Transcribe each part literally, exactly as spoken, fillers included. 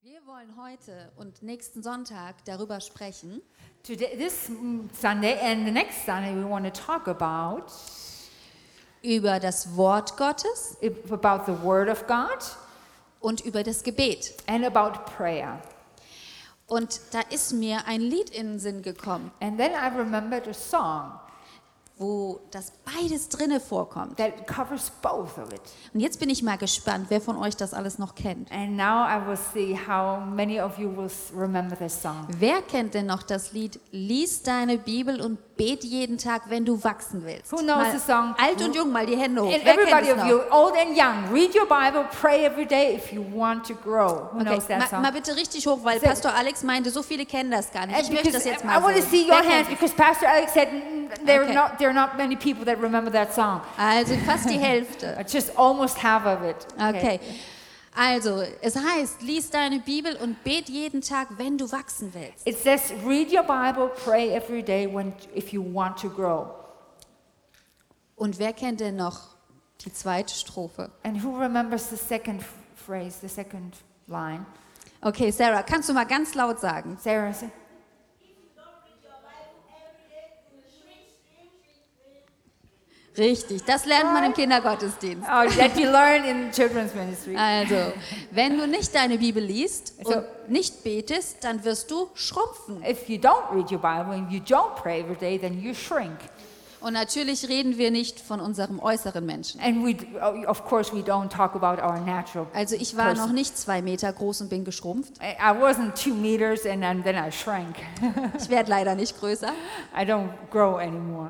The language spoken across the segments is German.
Wir wollen heute und nächsten Sonntag darüber sprechen, Today, this Sunday and the next Sunday, we want to talk about über das Wort Gottes about the Word of God und über das Gebet. and about prayer. Und da ist mir ein Lied in den Sinn gekommen, And then I remembered a song wo das beides drinne vorkommt. that covers both of it. Und jetzt bin ich mal gespannt, wer von euch das alles noch kennt. And now I will see how many of you will s- remember this song. Wer kennt denn noch das Lied Lies deine Bibel und bet jeden Tag, wenn du wachsen willst? Who knows Mal the song? alt und jung, mal die Hände hoch. And Wer kennt everybody es of noch? you, old and young, read your Bible, pray every day if you want to grow. Who Okay, knows that ma, song? mal bitte richtig hoch, weil Sehr- Pastor Alex meinte, so viele kennen das gar nicht. And Ich möchte because das jetzt I mal want to sehen. see Wer your kennt hands es? because Pastor Alex said mm, there Okay. are not there are not many people that remember that song. Also fast die Hälfte. Uh, Just almost half of it. Okay. Also, es heißt, lies deine Bibel und bet jeden Tag, wenn du wachsen willst. It says, read your Bible, pray every day when if you want to grow. Und wer kennt denn noch die zweite Strophe? And who remembers the second f- phrase, the second line? Okay, Sarah, kannst du mal ganz laut sagen? Sarah, say, Richtig, das lernt man im Kindergottesdienst. oh, that you learn in children's ministry. Also, wenn du nicht deine Bibel liest So- und nicht betest, dann wirst du schrumpfen. If you don't read your Bible and you don't pray every day, then you shrink. Und natürlich reden wir nicht von unserem äußeren Menschen. And we, d- of course, we don't talk about our natural. Also ich war person. noch nicht zwei Meter groß und bin geschrumpft. I I wasn't two meters and then, then I shrank. Ich werde leider nicht größer. I don't grow anymore.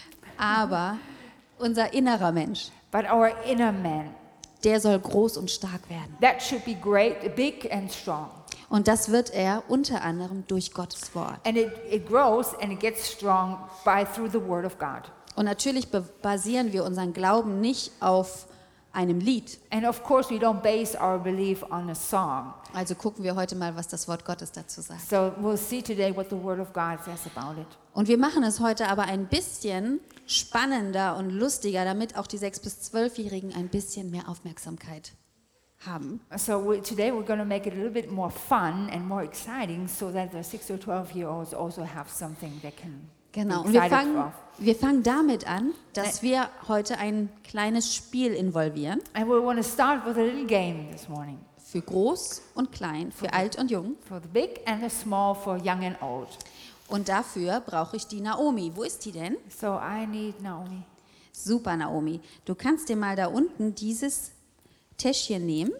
Aber unser innerer Mensch, But our inner man, der soll groß und stark werden. that should be great, big and strong. Und das wird er unter anderem durch Gottes Wort. And it, it grows and it gets strong by through the Word of God. Und natürlich be- basieren wir unseren Glauben nicht auf einem Lied. And of course, we don't base our belief on a song. Also gucken wir heute mal, was das Wort Gottes dazu sagt. So we'll see today what the Word of God says about it. Und wir machen es heute aber ein bisschen spannender und lustiger, damit auch die sechs- bis zwölfjährigen ein bisschen mehr Aufmerksamkeit haben. So we, today we're going to make it a little bit more fun and more exciting so that the six or twelve year olds also have something they can Genau. be Und wir excited fangen, for. wir fangen damit an, dass wir heute ein kleines Spiel involvieren. And we want to start with a little game this morning. Für groß und klein, für alt und jung. For the big and the small, for young and old. Und dafür brauche ich die Naomi. Wo ist die denn? So I need Naomi. Super, Naomi. Du kannst dir mal da unten dieses Täschchen nehmen.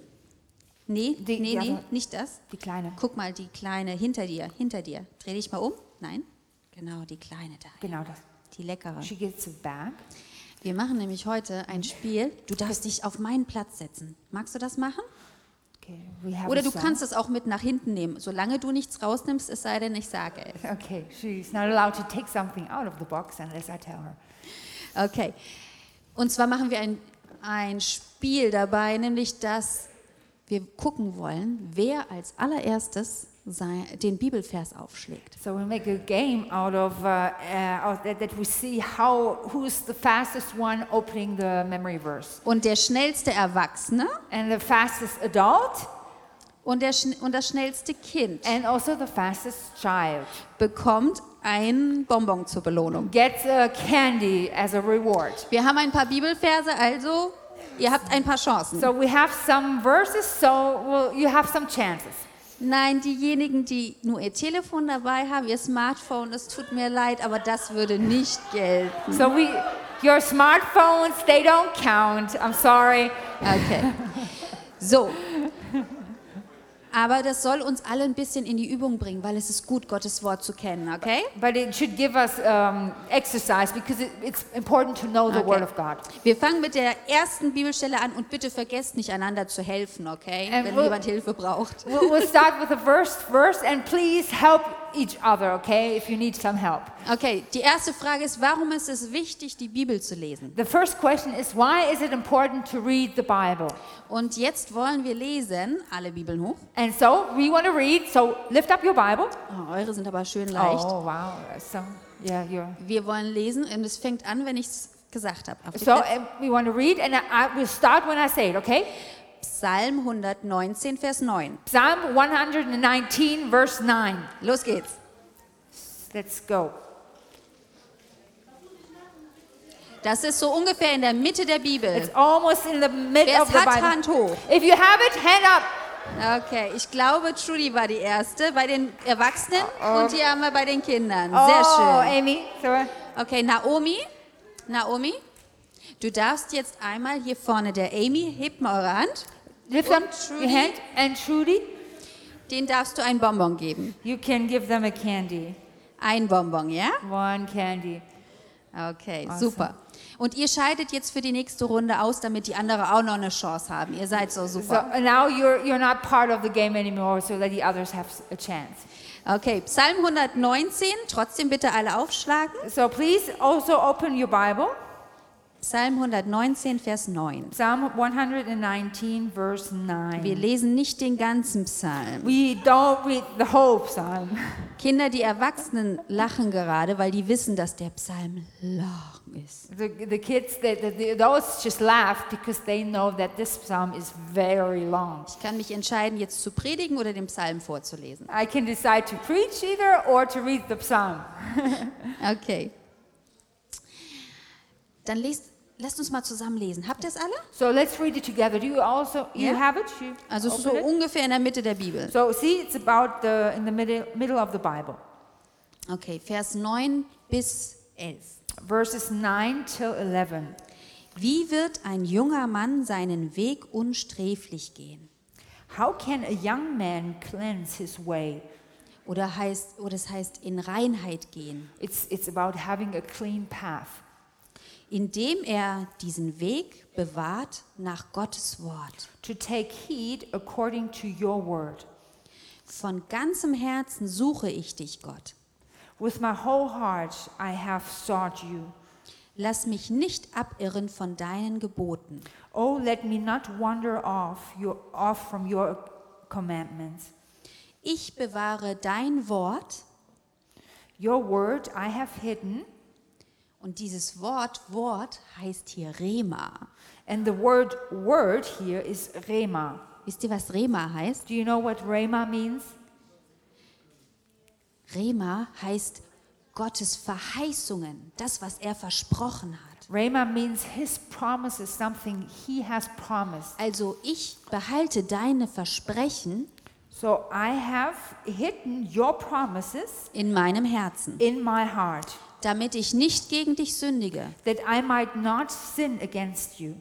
Nee, Die- nee, ja, nee, aber- nicht das. Die kleine. Guck mal, die kleine hinter dir, hinter dir. Dreh dich mal um. Nein, genau, die kleine da. Genau das. Die leckere. She gets it back. Wir machen nämlich heute ein Spiel. Du darfst dich auf meinen Platz setzen. Magst du das machen? Okay, we have Oder a du song. kannst es auch mit nach hinten nehmen, solange du nichts rausnimmst, es sei denn, ich sage es. Okay, she's not allowed to take something out of the box unless I tell her. Okay. Und zwar machen wir ein, ein Spiel dabei, nämlich dass wir gucken wollen, wer als allererstes sein, den Bibelvers aufschlägt. So we make a game out of, uh, uh, out that, that we see how who's the fastest one opening the memory verse. Und der schnellste Erwachsene And the fastest adult und, der, schn- und das schnellste Kind and also the fastest child bekommt ein Bonbon zur Belohnung. gets a candy as a reward. Wir haben ein paar Bibelverse, also ihr habt ein paar Chancen. So we have some verses, so well, you have some chances. Nein, diejenigen, die nur ihr Telefon dabei haben, ihr Smartphone, es tut mir leid, aber das würde nicht gelten. So we, your smartphones, they don't count. I'm sorry. Okay. So. Aber das soll uns alle ein bisschen in die Übung bringen, weil es ist gut, Gottes Wort zu kennen, okay? But it should give us um, exercise because it, it's important to know the Okay. Word of God. Wir fangen mit der ersten Bibelstelle an und bitte vergesst nicht, einander zu helfen, okay? And Wenn we'll- jemand Hilfe braucht. We'll, we'll start with the first verse and please help each other, okay, if you need some help. Okay, die erste Frage ist, warum ist es wichtig, die Bibel zu lesen? The first question is, why is it important to read the Bible? Und jetzt wollen wir lesen, alle Bibeln hoch. And so we want to read, so lift up your Bible. Oh, eure sind aber schön leicht. Oh, wow. So, yeah, you're... Wir wollen lesen und es fängt an, wenn ich es gesagt habe. Auf die So Plätze. uh, we want to read and I, I will start when I say it, okay? Psalm hundertneunzehn, Vers neun. Psalm one nineteen, verse nine. Los geht's. Let's go. Das ist so ungefähr in der Mitte der It's Bibel. almost in the middle Wer of es the hat, Bible. Hand hoch. If you have it, hand up. Okay, ich glaube, Trudy war die Erste bei den Erwachsenen und die haben wir bei den Kindern. Sehr Oh, schön. Amy. Sorry. Okay, Naomi, Naomi, du darfst jetzt einmal hier vorne, der Amy, hebt mal eure Hand, Lift Und up Trudy. your hand. And Trudy, den darfst du ein Bonbon geben. you can give them a candy. Ein Bonbon, ja? One candy. Okay, Awesome. super. Und ihr scheidet jetzt für die nächste Runde aus, damit die anderen auch noch eine Chance haben. Ihr seid so So super. uh, now you're you're not part of the game anymore, so that the others have a chance. Okay, Psalm hundertneunzehn, trotzdem bitte alle aufschlagen. So please also open your Bible. Psalm hundertneunzehn, Vers neun. Psalm one nineteen, verse Wir nine. lesen nicht den ganzen Psalm. We don't read the whole psalm. Kinder, die Erwachsenen lachen gerade, weil die wissen, dass der Psalm lang ist. The, the kids, the, the, the, those just laugh because they know that this psalm is very long. Ich kann mich entscheiden, jetzt zu predigen oder den Psalm vorzulesen. I can decide to preach either or to read the psalm. Okay. Dann lest, lasst uns mal zusammen lesen. Habt ihr es alle? So let's read it together. Do you also, you Yeah. have it? You Also es ist so open it? ungefähr in der Mitte der Bibel. So see, it's about the, in the middle, middle of the Bible. Okay, Vers neun bis elf. Verses nine till eleven. Wie wird ein junger Mann seinen Weg unsträflich gehen? How can a young man cleanse his way? Oder heißt, oder es heißt in Reinheit gehen, It's, it's about having a clean path. indem er diesen Weg bewahrt nach Gottes Wort. To take heed according to your word. Von ganzem Herzen suche ich dich, Gott. With my whole heart I have sought you. Lass mich nicht abirren von deinen Geboten. Oh, let me not wander off, your, off from your commandments. Ich bewahre dein Wort, Your word I have hidden, und dieses Wort, Wort heißt hier Rema. and the word word here is rema. Wisst ihr, was Rema heißt? Do you know what rema means? Rema heißt Gottes Verheißungen, das, was er versprochen hat. Rema means his promise is something he has promised. Also ich behalte deine Versprechen So I have hidden your promises in meinem Herzen, in my heart, damit ich nicht gegen dich sündige. that I might not sin against you.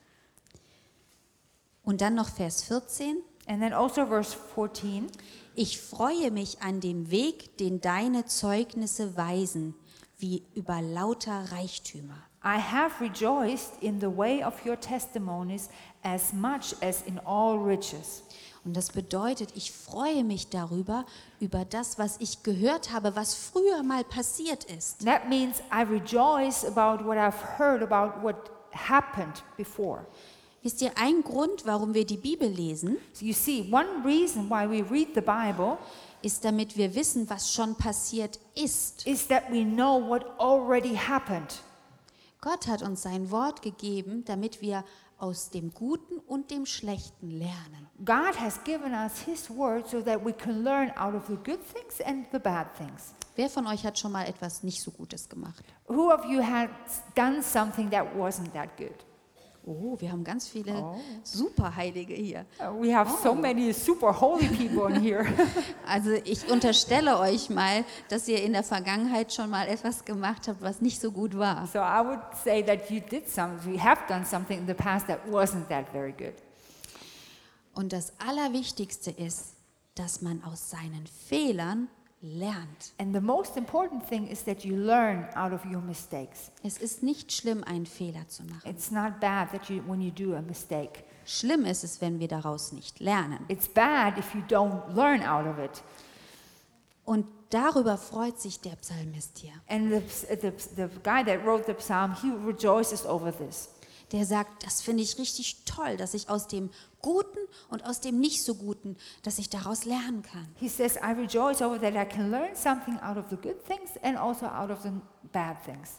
Und dann noch Vers vierzehn. And then also verse fourteen. Ich freue mich an dem Weg, den deine Zeugnisse weisen, wie über lauter Reichtümer. I have rejoiced in the way of your testimonies as much as in all riches. Und das bedeutet, ich freue mich darüber, über das, was ich gehört habe, was früher mal passiert ist. That means I rejoice about what I've heard about what happened before. Wisst ihr, ein Grund, warum wir die Bibel lesen, So you see, one reason why we read the Bible ist, damit wir wissen, was schon passiert ist. is that we know what already happened. Gott hat uns sein Wort gegeben, damit wir aus dem Guten und dem Schlechten lernen. God has given us his word so that we can learn out of the good things and the bad things. Wer von euch hat schon mal etwas nicht so Gutes gemacht? Who of you has done something that wasn't that good? Oh, wir haben ganz viele Oh. Superheilige hier. Uh, we have so many super holy people in here. Also ich unterstelle euch mal, dass ihr in der Vergangenheit schon mal etwas gemacht habt, was nicht so gut war. So I would say that you did something, you have done something in the past that wasn't that very good. Und das Allerwichtigste ist, dass man aus seinen Fehlern lernt. And the most important thing is that you learn out of your mistakes. Es ist nicht schlimm, einen Fehler zu machen. It's not bad that you when you do a mistake. Schlimm ist es, wenn wir daraus nicht lernen. It's bad if you don't learn out of it. Und darüber freut sich der Psalmist hier. And the, the, the guy that wrote the psalm, he rejoices over this. Der sagt, das finde ich richtig toll, dass ich aus dem Guten und aus dem nicht so Guten, dass ich daraus lernen kann. He says, I rejoice over that I can learn something out of the good things and also out of the bad things.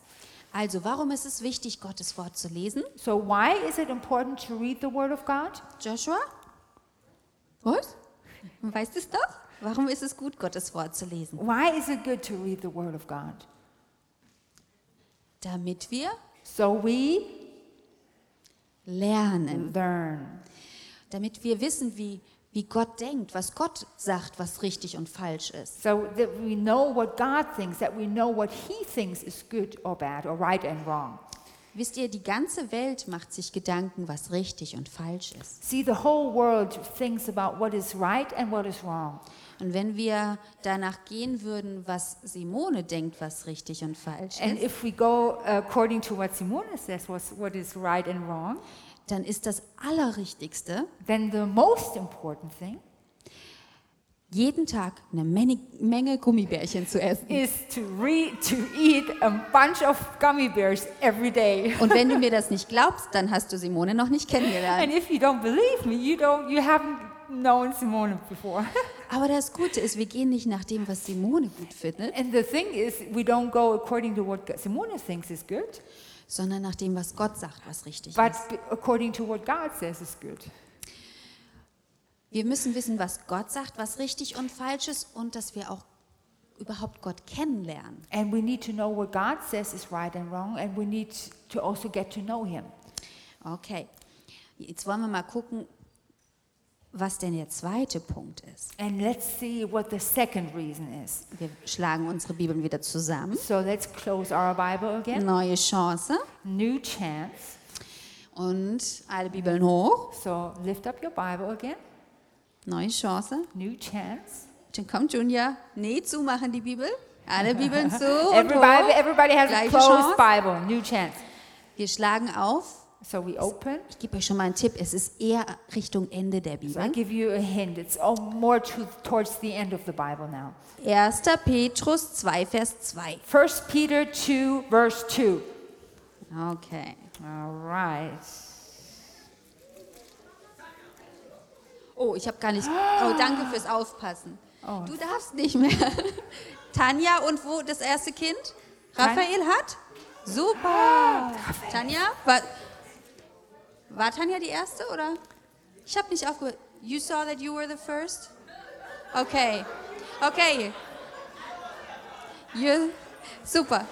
Also, warum ist es wichtig, Gottes Wort zu lesen? So why is it important to read the Word of God? Joshua? Was? Weißt du es doch? Warum ist es gut, Gottes Wort zu lesen? Why is it good to read the Word of God? Damit wir So we lernen. learn. Damit wir wissen, wie, wie Gott denkt, was Gott sagt, was richtig und falsch ist. So that we know what God thinks, that we know what He thinks is good or bad or right and wrong. Wisst ihr, die ganze Welt macht sich Gedanken, was richtig und falsch ist. See, the whole world thinks about what is right and what is wrong. Und wenn wir danach gehen würden, was Simone denkt, was richtig und falsch And ist, if we go according to what Simone says, what's, what is right and wrong, dann ist das Allerrichtigste, then the most important thing jeden Tag eine Menge, Menge Gummibärchen zu essen. is to read, to eat a bunch of gummy bears every day. Und wenn du mir das nicht glaubst, dann hast du Simone noch nicht kennengelernt. And if you don't believe me, you don't, you haven't known Simone before. Aber das Gute ist, wir gehen nicht nach dem, was Simone gut findet, And the thing is, we don't go according to what Simone thinks is good, sondern nach dem, was Gott sagt, was richtig but ist. b- according to what God says is good. Wir müssen wissen, was Gott sagt, was richtig und falsch ist und dass wir auch überhaupt Gott kennenlernen. And we need to know what God says is right and wrong, and we need to also get to know Him. Okay, jetzt wollen wir mal gucken, was denn der zweite Punkt ist. And let's see what the second reason is. Wir schlagen unsere Bibeln wieder zusammen. So let's close our Bible again. Neue Chance New chance. und alle Bibeln hoch. So lift up your Bible again. Neue Chance. New chance. Dann kommt Junior. Nee, zumachen die Bibel. Alle Bibeln zu und Everybody, hoch. everybody has a Gleiche closed Chance. Bible. New chance. Wir schlagen auf. So we open. Ich gebe euch schon mal einen Tipp. Es ist eher Richtung Ende der So I Bibel. give you a hint. It's all more to, towards the end of the Bible now. erster Petrus zwei, Vers zwei. First Peter two, verse two. Okay. All right. Oh, ich habe gar nicht. Oh, danke fürs Aufpassen. Du darfst nicht mehr. Tanja und wo das erste Kind? Raphael hat? Super. Tanja? War, war Tanja die erste oder? Ich habe nicht aufgehört. You saw that you were the first? Okay. Okay. You, super.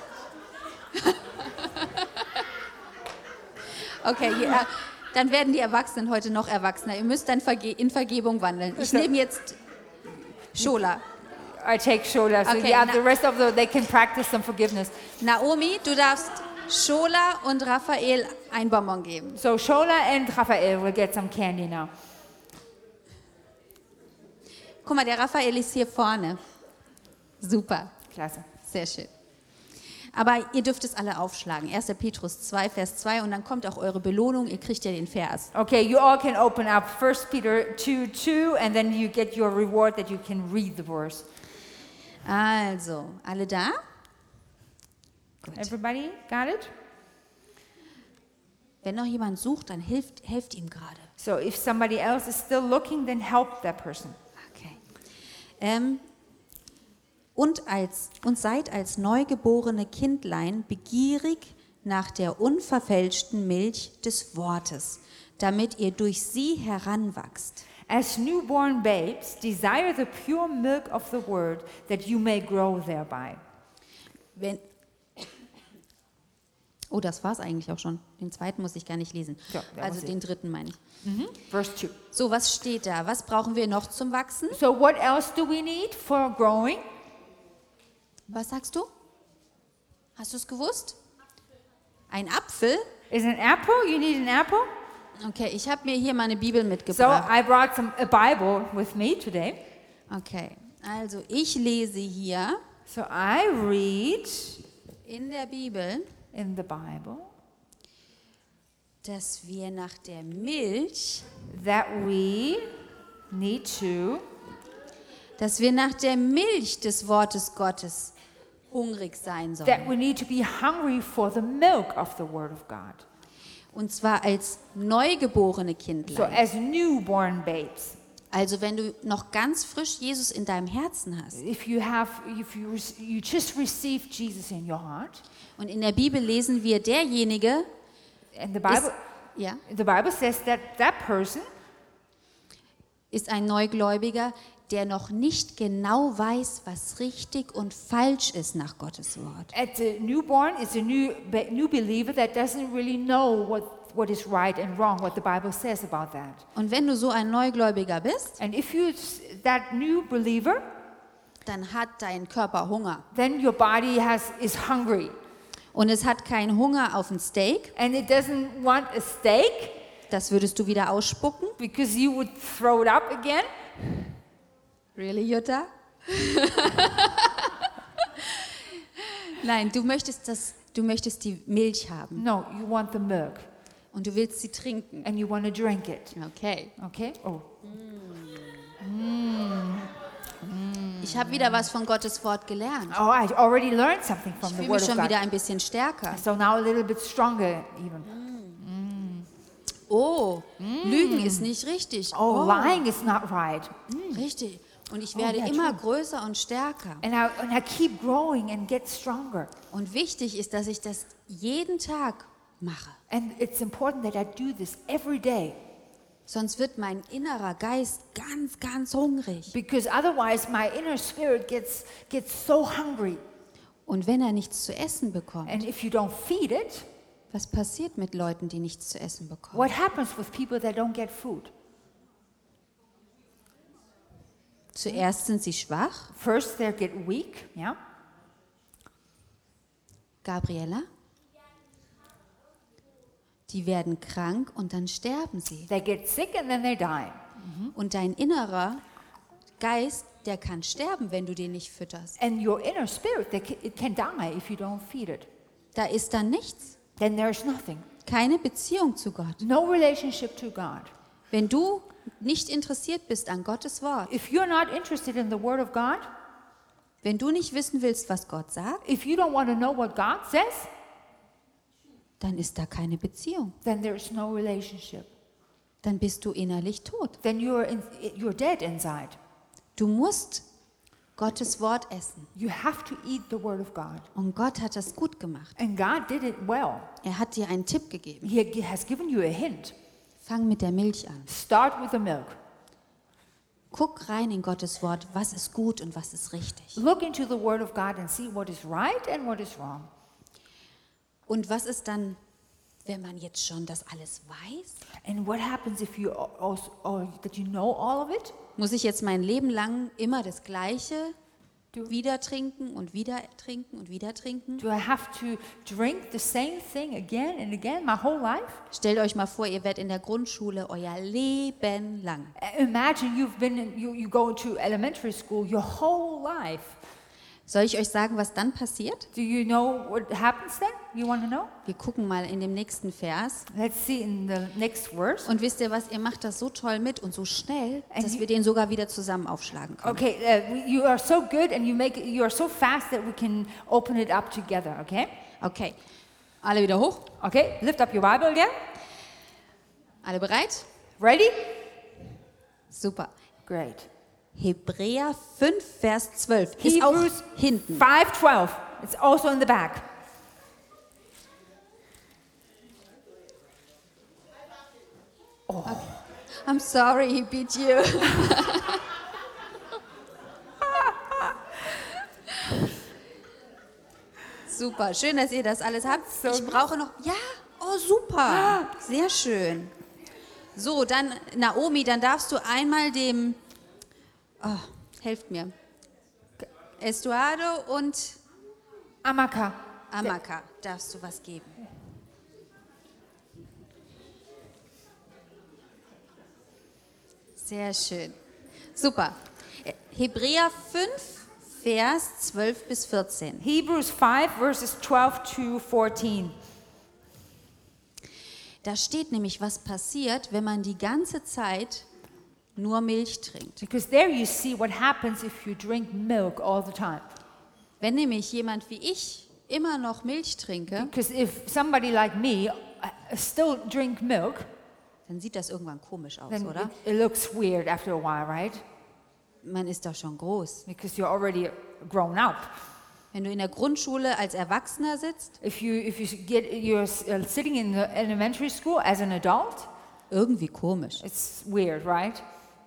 Okay, ja. Dann werden die Erwachsenen heute noch erwachsener. Ihr müsst dann verge- in Vergebung wandeln. Ich nehme jetzt Shola. I take Shola. So Okay, yeah, na- the rest of the, they can practice some forgiveness. Naomi, du darfst Shola und Raphael ein Bonbon geben. So Shola and Raphael will get some candy now. Guck mal, der Raphael ist hier vorne. Super, Klasse. sehr schön. Aber ihr dürft es alle aufschlagen. erster Petrus zwei, Vers zwei und dann kommt auch eure Belohnung. Ihr kriegt ja den Vers. Okay, you all can open up First Peter two, two, and then you get your reward that you can read the verse. Also, alle da? Gut. Everybody got it? Wenn noch jemand sucht, dann hilft, helft ihm gerade. So if somebody else is still looking, then help that person. Okay. Ähm, und, als, und seid als neugeborene Kindlein begierig nach der unverfälschten Milch des Wortes, damit ihr durch sie heranwachst. As newborn babes, desire the pure milk of the word, that you may grow thereby. Wenn oh, das war es eigentlich auch schon. Den zweiten muss ich gar nicht lesen. Ja, that Also was it. den dritten meine ich. Verse two. So, was steht da? Was brauchen wir noch zum Wachsen? So what else do we need for growing? Was sagst du? Hast du es gewusst? Ein Apfel? Is an apple? You need an apple? Okay, ich habe mir hier meine Bibel So mitgebracht. I brought some a Bible with me today. Okay, also ich lese hier So I read in der Bibel, in the Bible dass wir nach der Milch, that we need to dass wir nach der Milch des Wortes Gottes hungrig sein that sollen. we need to be hungry for the milk of the word of God. Und zwar als neugeborene So Kindlein. as newborn babes. Also wenn du noch ganz frisch Jesus in deinem Herzen hast. If you have, if you, you just received Jesus in your heart. Und in der Bibel lesen wir, derjenige And the Bible, ist, ja, the Bible says that that person ist ein Neugläubiger, der noch nicht genau weiß, was richtig und falsch ist nach Gottes Wort. at the newborn is a new be- new believer that doesn't really know what what is right and wrong, what the Bible says about that. Und wenn du so ein Neugläubiger bist, And if you that new believer, dann hat dein Körper Hunger. then your body has is hungry Und es hat keinen Hunger auf ein Steak, and it doesn't want a steak das würdest du wieder ausspucken. because you would throw it up again. Really, Jutta? Nein, du möchtest, das, du möchtest die Milch haben No, you want the milk und du willst sie trinken. and you want to drink it. Okay. Okay? Oh. Ich habe wieder was von Gottes Wort gelernt. Oh, I already learned something from Ich the fühle Word mich of schon God. wieder ein bisschen stärker. So now a little bit stronger even. Oh, Lügen ist nicht richtig. Oh, lying is not right. Richtig. Und ich Oh, werde ja, immer true. größer und stärker. And I, and I keep growing and get stronger. Und wichtig ist, dass ich das jeden Tag mache. And it's important that I do this every day Sonst wird mein innerer Geist ganz, ganz hungrig. because otherwise my inner spirit gets, gets so hungry. Und wenn er nichts zu essen bekommt, And if you don't feed it, was passiert mit Leuten, die nichts zu essen bekommen? what happens with people that don't get food? Zuerst sind sie schwach, First, they get weak, yeah? Gabriella. Die werden krank und dann sterben sie. They get sick and then they die. Und dein innerer Geist, der kann sterben, wenn du den nicht fütterst. And your inner spirit, they ca- it can die if you don't feed it. Da ist dann nichts. Then there's nothing. Keine Beziehung zu Gott. No relationship to God. Wenn du nicht interessiert bist an Gottes Wort, If you're not interested in the Word of God, wenn du nicht wissen willst, was Gott sagt, if you don't want to know what God says, dann ist da keine Beziehung. then there's no relationship. Dann bist du innerlich tot. Then you're, in, you're dead inside. Du musst Gottes Wort essen. You have to eat the Word of God. Und Gott hat das gut gemacht. And God did it well. Er hat dir einen Tipp gegeben. He he has given you a hint. Fang mit der Milch an. Start with the milk. Guck rein in Gottes Wort, was ist gut und was ist richtig. Look into the Word of God and see what is right and what is wrong. Und was ist dann, wenn man jetzt schon das alles weiß? And what happens if you also, or that you know all of it? Muss ich jetzt mein Leben lang immer das Gleiche Du- wieder trinken und wieder trinken und wieder trinken? Do I have to drink the same thing again and again my whole life? Stellt euch mal vor, ihr werdet in der Grundschule euer Leben lang. Imagine you've been in, you, you go to elementary school your whole life. Soll ich euch sagen, was dann passiert? Do you know what happens then? You want to know? Wir gucken mal in dem nächsten Vers. Let's see in the next verse. Und wisst ihr was, ihr macht das so toll mit und so schnell, And dass you- wir den sogar wieder zusammen aufschlagen können. Okay, uh, you are so good and you make it, you are so fast that we can open it up together, okay? Okay, alle wieder hoch. Okay, lift up your Bible again. Alle bereit? Ready? Super. Great. Hebräer fünf, Vers zwölf. Ist auch Hebrews hinten. five twelve. It's also in the back. I'm sorry, he beat you. Super, schön, dass ihr das alles habt. So Ich brauche noch, ja, oh super, sehr schön. So, dann Naomi, dann darfst du einmal dem, oh, helft mir, Estuardo und Amaka. Amaka, darfst du was geben. Sehr schön. Super. Hebräer fünf, Vers zwölf bis vierzehn. Hebrews five verses twelve to fourteen. Da steht nämlich, was passiert, wenn man die ganze Zeit nur Milch trinkt. Because there you see what happens if you drink milk all the time. Wenn nämlich jemand wie ich immer noch Milch trinke, Because if somebody like me uh, still drink milk, dann sieht das irgendwann komisch aus, then oder? it, it looks weird after a while, right? Man ist doch schon groß. Because you're already grown up. Wenn du in der Grundschule als Erwachsener sitzt, If you if you get you're uh, sitting in the elementary school as an adult, irgendwie komisch. it's weird, right?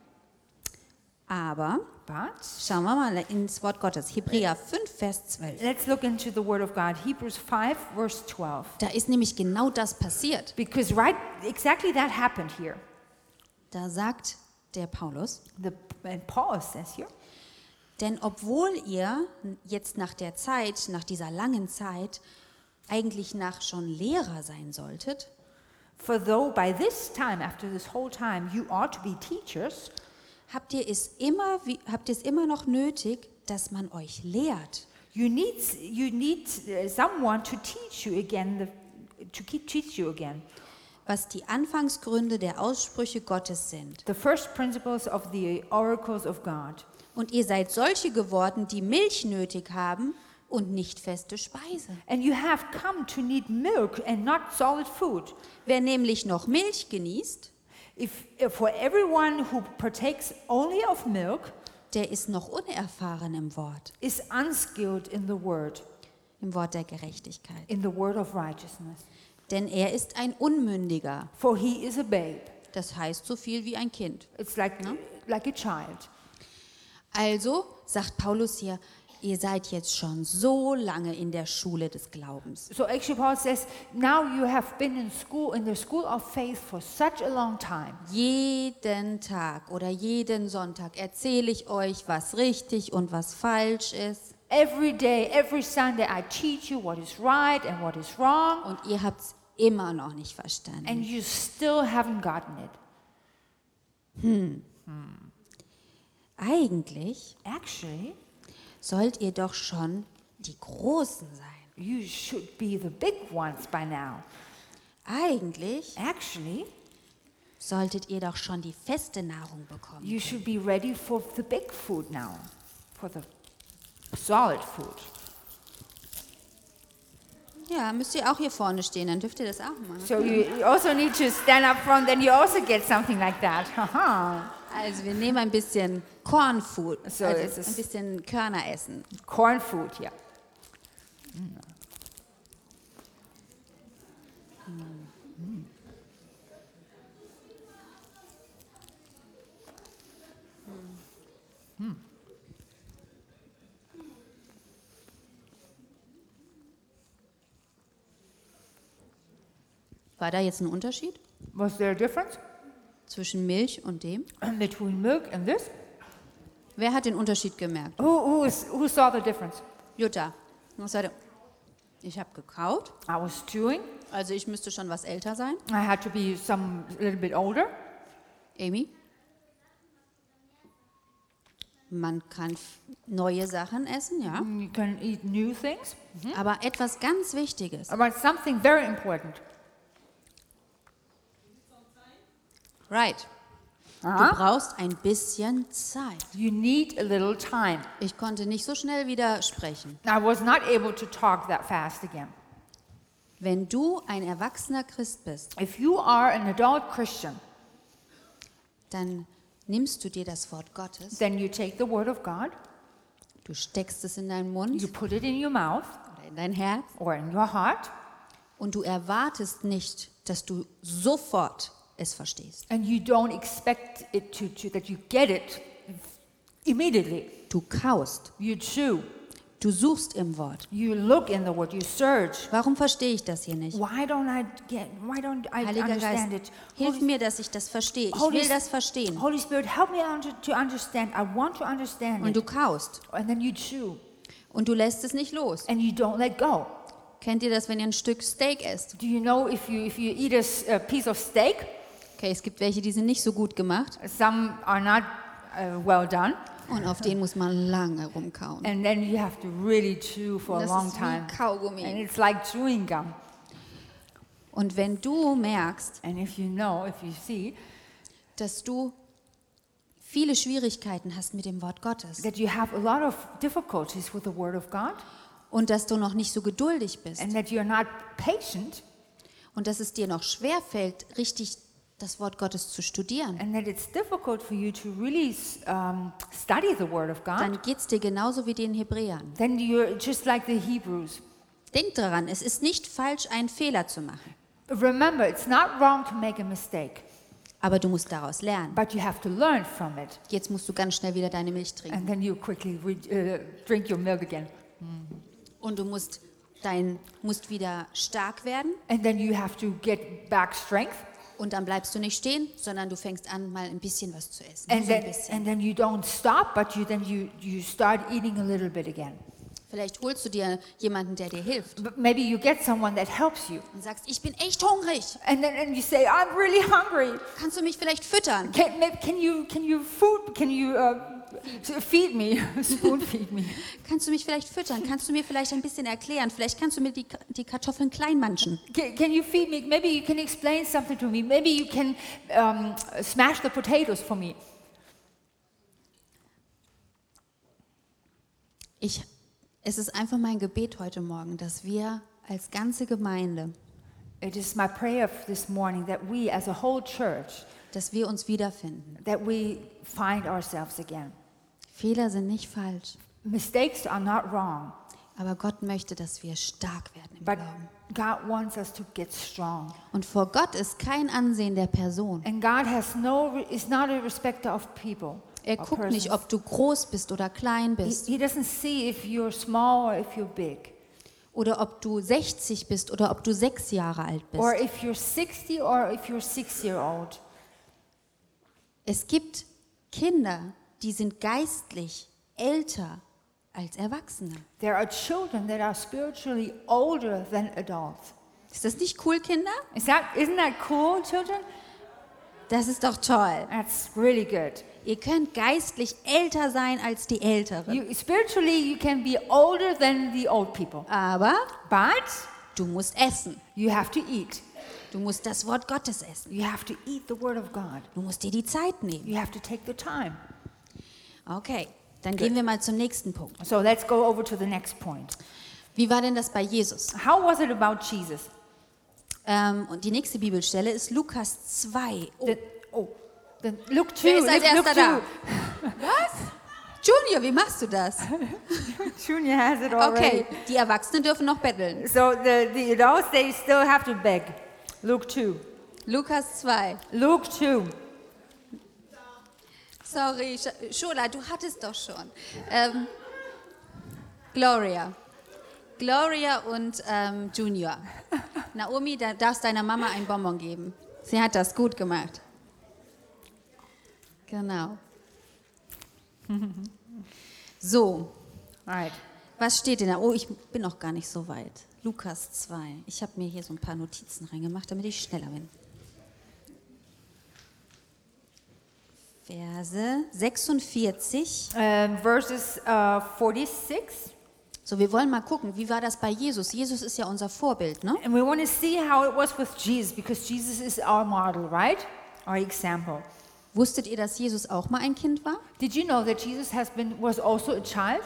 Aber But schauen wir mal ins Wort Gottes. Hebräer fünf, Vers zwölf. let's look into the Word of God. Hebrews five, verse twelve. Da ist nämlich genau das passiert. Because right, exactly that happened here. Da sagt der Paulus, The and Paul says here. denn obwohl ihr jetzt nach der Zeit, nach dieser langen Zeit, eigentlich nach schon Lehrer sein solltet, For though by this time, after this whole time, you ought to be teachers, habt ihr es immer, wie- habt ihr es immer noch nötig, dass man euch lehrt. you need you need uh, someone to teach you again, the, to keep, teach you again. Was die Anfangsgründe der Aussprüche Gottes sind. The first principles of the oracles of God. Und ihr seid solche geworden, die Milch nötig haben und nicht feste Speise. And you have come to need milk and not solid food. Wer nämlich noch Milch genießt, If, if for everyone who partakes only of milk der ist noch unerfahren im Wort, is unskilled in the word, im Wort der Gerechtigkeit. in the word of righteousness. Denn er ist ein Unmündiger. For he is a babe. Das heißt so viel wie ein Kind. It's like, No? like a child. Also sagt Paulus hier, ihr seid jetzt schon so lange in der Schule des Glaubens. So actually Paul says, now you have been in school, in the school of faith for such a long time. Jeden Tag oder jeden Sonntag erzähle ich euch, was richtig und was falsch ist. Every day, every Sunday, I teach you what is right and what is wrong, Und ihr habt es immer noch nicht verstanden. and you still haven't gotten it. Eigentlich Actually, sollt ihr doch schon die Großen sein. you should be the big ones by now. Eigentlich Actually, solltet ihr doch schon die feste Nahrung bekommen. you should be ready for the big food now, for the solid food. Ja, müsst ihr auch hier vorne stehen, dann dürft ihr das auch machen. So you you also need to stand up front, then you also get something like that. Haha. Also wir nehmen ein bisschen Cornfood, So, also es ist- ein bisschen Körner essen. Corn food, yeah. War da jetzt ein Unterschied Was there a difference zwischen Milch und dem? between milk and this? Wer hat den Unterschied gemerkt? Who, who, is, who saw the difference? Jutta. Was hat er? Ich habe gekaut, I was chewing. also ich müsste schon was älter sein. I had to be some a little bit older. Amy? Man kann f- neue Sachen essen, ja. You can eat new things. Aber etwas ganz Wichtiges. But something very important. Right. Du Uh-huh. brauchst ein bisschen Zeit. You need a little time. Ich konnte nicht so schnell wieder sprechen. I was not able to talk that fast again. Wenn du ein erwachsener Christ bist, If you are an adult Christian, dann nimmst du dir das Wort Gottes, then you take the word of God, du steckst es in deinen Mund you put it in your mouth oder in dein Herz or in your heart, und du erwartest nicht, dass du sofort es verstehst. and you don't expect it to, to that you get it immediately. Du kaust, You chew, du suchst im Wort. you look in the word, you search. Warum verstehe ich das hier nicht? Why don't I get? Why don't I Heiliger Geist, understand it? hilf Holy, mir, dass ich das verstehe. Ich Holy will Sp- das verstehen. Holy Spirit, help me under, to understand. I want to understand Und it. du kaust And then you chew, und du lässt es nicht los. and you don't let go. Kennt ihr das, wenn ihr ein Stück Steak esst? Do you know if you if you eat a, s- a piece of steak, Okay, es gibt welche, die sind nicht so gut gemacht some are not uh, well done, und auf denen muss man lange rumkauen. and then you have to really chew for a Das long ist time, wie Kaugummi. and it's like chewing gum. Und wenn du merkst, And if you know, if you see dass du viele Schwierigkeiten hast mit dem Wort Gottes that you have a lot of difficulties with the Word of God, und dass du noch nicht so geduldig bist and that you're not patient, und dass es dir noch schwerfällt, richtig das Wort Gottes zu studieren, and that it's difficult for you to really um, study the Word of God, dann geht es dir genauso wie den Hebräern. then you're just like the Hebrews. Denk daran, es ist nicht falsch, einen Fehler zu machen. Remember, it's not wrong to make a mistake, Aber du musst daraus lernen. but you have to learn from it. Jetzt musst du ganz schnell wieder deine Milch trinken. And then you quickly re- uh, drink your milk again. Und du musst, dein, musst wieder stark werden. And then you have to get back strength. Und dann bleibst du nicht stehen, sondern du fängst an, mal ein bisschen was zu essen. And Nur so ein then, bisschen. and then you don't stop, but you then you, you start eating a little bit again. Vielleicht holst du dir jemanden, der dir hilft. But maybe you get someone that helps you. Und sagst, ich bin echt hungrig. And then and you say, I'm really hungry. Kannst du mich vielleicht füttern? Can, maybe, can you can you food can you uh, feed me, spoon feed me? Kannst du mich vielleicht füttern? Kannst du mir vielleicht ein bisschen erklären? Vielleicht kannst du mir die, die Kartoffeln klein manchen. Can, can you feed me? Maybe you can explain something to me. Maybe you can um, smash the potatoes for me. Ich, es ist einfach mein Gebet heute Morgen, dass wir als ganze Gemeinde, It is my prayer this morning that we as a whole church, dass wir uns wiederfinden. that we find ourselves again. Fehler sind nicht falsch, Mistakes are not wrong, aber Gott möchte, dass wir stark werden im but Glauben. God wants us to get strong. Und vor Gott ist kein Ansehen der Person. And God has no is not a respecter of people. Er or guckt nicht, persons. ob du groß bist oder klein He, bist he doesn't see if you're small or if you're big, oder ob du sechzig bist oder ob du sechs Jahre alt bist. or if you're sixty or if you're six year old. Es gibt Kinder, die sind geistlich älter als Erwachsene. There are children that are spiritually older than adults. Ist das nicht cool, Kinder? Is that isn't that cool, children? Das ist doch toll. That's really good. Ihr könnt geistlich älter sein als die Älteren. You, spiritually, you can be older than the old people, Aber but du musst essen. you have to eat. Du musst das Wort Gottes essen. You have to eat the Word of God. Du musst dir die Zeit nehmen. You have to take the time. Okay, dann gehen wir mal zum nächsten Punkt. So let's go over to the next point. Wie war denn das bei Jesus? How was it about Jesus? Ähm, und die nächste Bibelstelle ist Lukas zwei. Oh, The, oh, the, look two. wer ist als look, look erster da? two. Was? Junior, wie machst du das? Junior has it already. Okay, die Erwachsenen dürfen noch betteln. So the, the adults, they still have to beg. Luke two. Lukas zwei. Luke two. Sorry, Sch- Shola, du hattest doch schon. Ähm, Gloria. Gloria und ähm, Junior. Naomi, da darfst deiner Mama ein Bonbon geben. Sie hat das gut gemacht. Genau. So, All right. was steht denn da? Oh, ich bin noch gar nicht so weit. Lukas zwei. Ich habe mir hier so ein paar Notizen reingemacht, damit ich schneller bin. Verse sechsundvierzig. Um, verses uh, forty-six. So, wir wollen mal gucken, wie war das bei Jesus? Jesus ist ja unser Vorbild, ne? And we want to see how it was with Jesus, because Jesus is our model, right? Our example. Wusstet ihr, dass Jesus auch mal ein Kind war? Did you know that Jesus has been was also a child?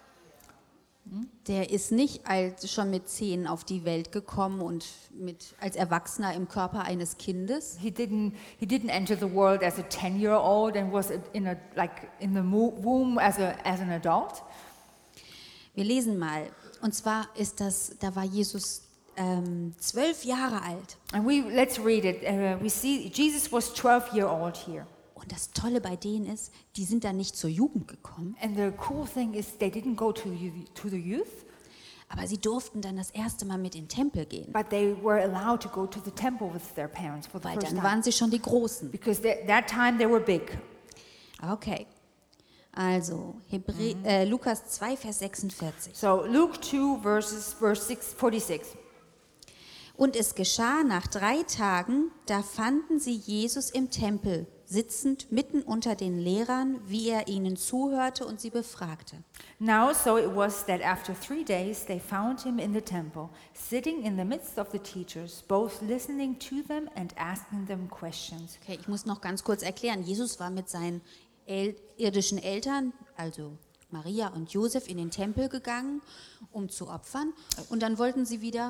Der ist nicht als, schon mit zehn auf die Welt gekommen und mit, als Erwachsener im Körper eines Kindes. He didn't he didn't enter the world as a ten-year-old and was in a like in the mo- womb as a as an adult. Wir lesen mal. Und zwar ist das, da war Jesus ähm, zwölf Jahre alt. And we let's read it. Uh, we see Jesus was twelve year old here. Und das Tolle bei denen ist, die sind dann nicht zur Jugend gekommen, And the cool thing is they didn't go to you- to the youth, aber sie durften dann das erste Mal mit in den Tempel gehen, but they were allowed to go to the temple with their parents for the weil first dann time. waren sie schon die Großen. Because that that time they were big. Okay, also Hebrä äh, Lukas zwei, Vers sechsundvierzig. So Luke two verses verse six, forty-six. Und es geschah nach drei Tagen, da fanden sie Jesus im Tempel, sitzend mitten unter den Lehrern, wie er ihnen zuhörte und sie befragte. Now so it was that after three days they found him in the temple, sitting in the midst of the teachers, both listening to them and asking them questions. Okay, ich muss noch ganz kurz erklären. Jesus war mit seinen el irdischen Eltern, also Maria und Josef, in den Tempel gegangen, um zu opfern. Und dann wollten sie wieder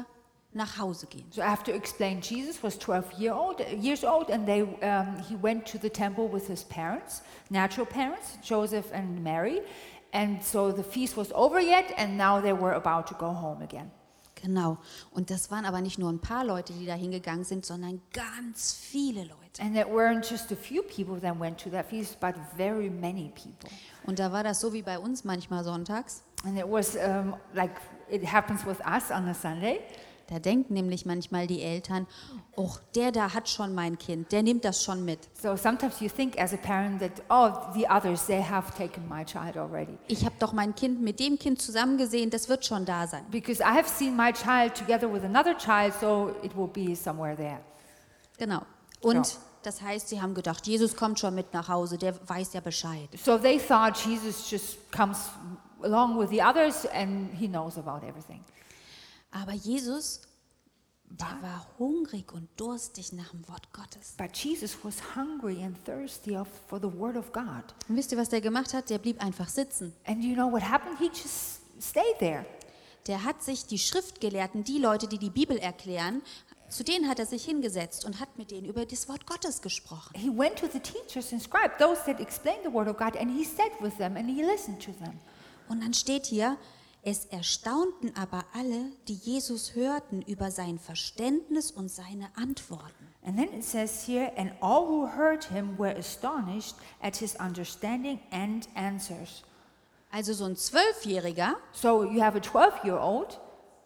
nach Hause gehen. So I have to explain, Jesus was twelve year old, years old, and they, um, he went to the temple with his parents, natural parents, Joseph and Mary. And so the feast was over yet, and now they were about to go home again. Genau. Und das waren aber nicht nur ein paar Leute, die da hingegangen sind, sondern ganz viele Leute. And it weren't just a few people that went to that feast, but very many people. Und da war das so wie bei uns manchmal sonntags. And it was um, like it happens with us on a Sunday. Da denken nämlich manchmal die Eltern, oh, der da hat schon mein Kind, der nimmt das schon mit. So sometimes you think as a parent that, oh, the others, they have taken my child already. Ich habe doch mein Kind mit dem Kind zusammen gesehen, das wird schon da sein. Because I have seen my child together with another child, so it will be somewhere there. Genau. Und So. das heißt, sie haben gedacht, Jesus kommt schon mit nach Hause, der weiß ja Bescheid. So they thought Jesus just comes along with the others and he knows about everything. Aber Jesus, der war hungrig und durstig nach dem Wort Gottes. But Jesus was hungry and thirsty of, for the word of God. Und wisst ihr, was der gemacht hat? Der blieb einfach sitzen. And you know what happened? He just stayed there. Der hat sich die Schriftgelehrten, die Leute, die die Bibel erklären, zu denen hat er sich hingesetzt und hat mit denen über das Wort Gottes gesprochen. He went to the teachers and scribes, those that explained the word of God, and he sat with them and he listened to them. Und dann steht hier, es erstaunten aber alle, die Jesus hörten, über sein Verständnis und seine Antworten. And then it says here, and all who heard him were astonished at his understanding and answers. Also so ein Zwölfjähriger So you have a twelve-year-old,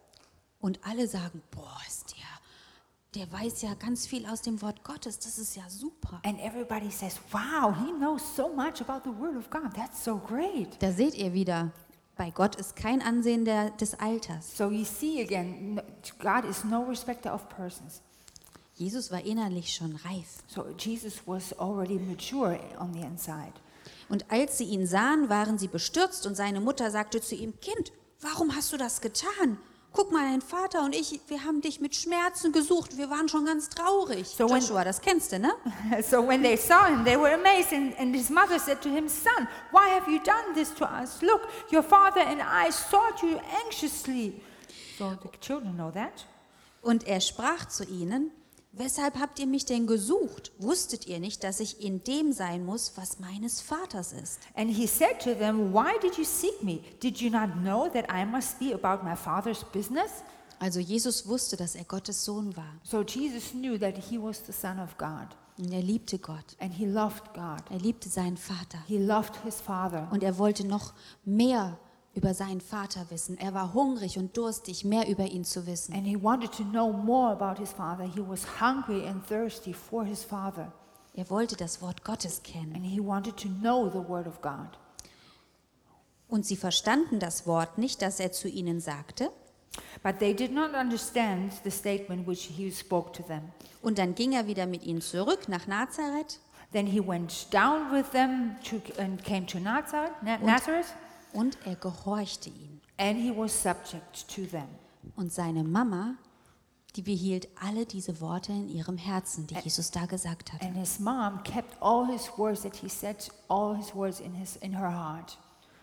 und alle sagen, boah, ist der, der weiß ja ganz viel aus dem Wort Gottes, das ist ja super. and everybody says, wow, he knows so much about the word of God. That's so great. Da seht ihr wieder, bei Gott ist kein Ansehen der, des Alters. So you see again, no- God is no respecter of persons. Jesus war innerlich schon reif. So Jesus was already mature on the inside. Und als sie ihn sahen, waren sie bestürzt und seine Mutter sagte zu ihm, Kind, warum hast du das getan? Guck mal, dein Vater und ich, wir haben dich mit Schmerzen gesucht, wir waren schon ganz traurig. So when- Joshua, das kennst du, ne? So when they saw him, they were amazed, and, and his mother said to him, Son, why have you done this to us? Look, your father and I sought you anxiously. So the children know that. Und er sprach zu ihnen, weshalb habt ihr mich denn gesucht? Wusstet ihr nicht, dass ich in dem sein muss, was meines Vaters ist? And he said to them, Why did you seek me? Did you not know that I must be about my father's business? Also Jesus wusste, dass er Gottes Sohn war. So Jesus knew that he was the Son of God, Und er liebte Gott. and he loved God. Er liebte seinen Vater. He loved his father. Und er wollte noch mehr über seinen Vater wissen. Er war hungrig und durstig, mehr über ihn zu wissen. And he wanted to know more about his father. He was hungry and thirsty for his father. Er wollte das Wort Gottes kennen. And he wanted to know the word of God. Und sie verstanden das Wort nicht, das er zu ihnen sagte. But they did not understand the statement which he spoke to them. Und dann ging er wieder mit ihnen zurück nach Nazareth. Then he went down with them to, and came to Nazareth, Na- Nazareth, Und er gehorchte ihnen. and he was subject to them. Und seine Mama, die behielt alle diese Worte in ihrem Herzen, die Jesus da gesagt hatte. And his mom kept all his words that he said, all his words in, his, in her heart.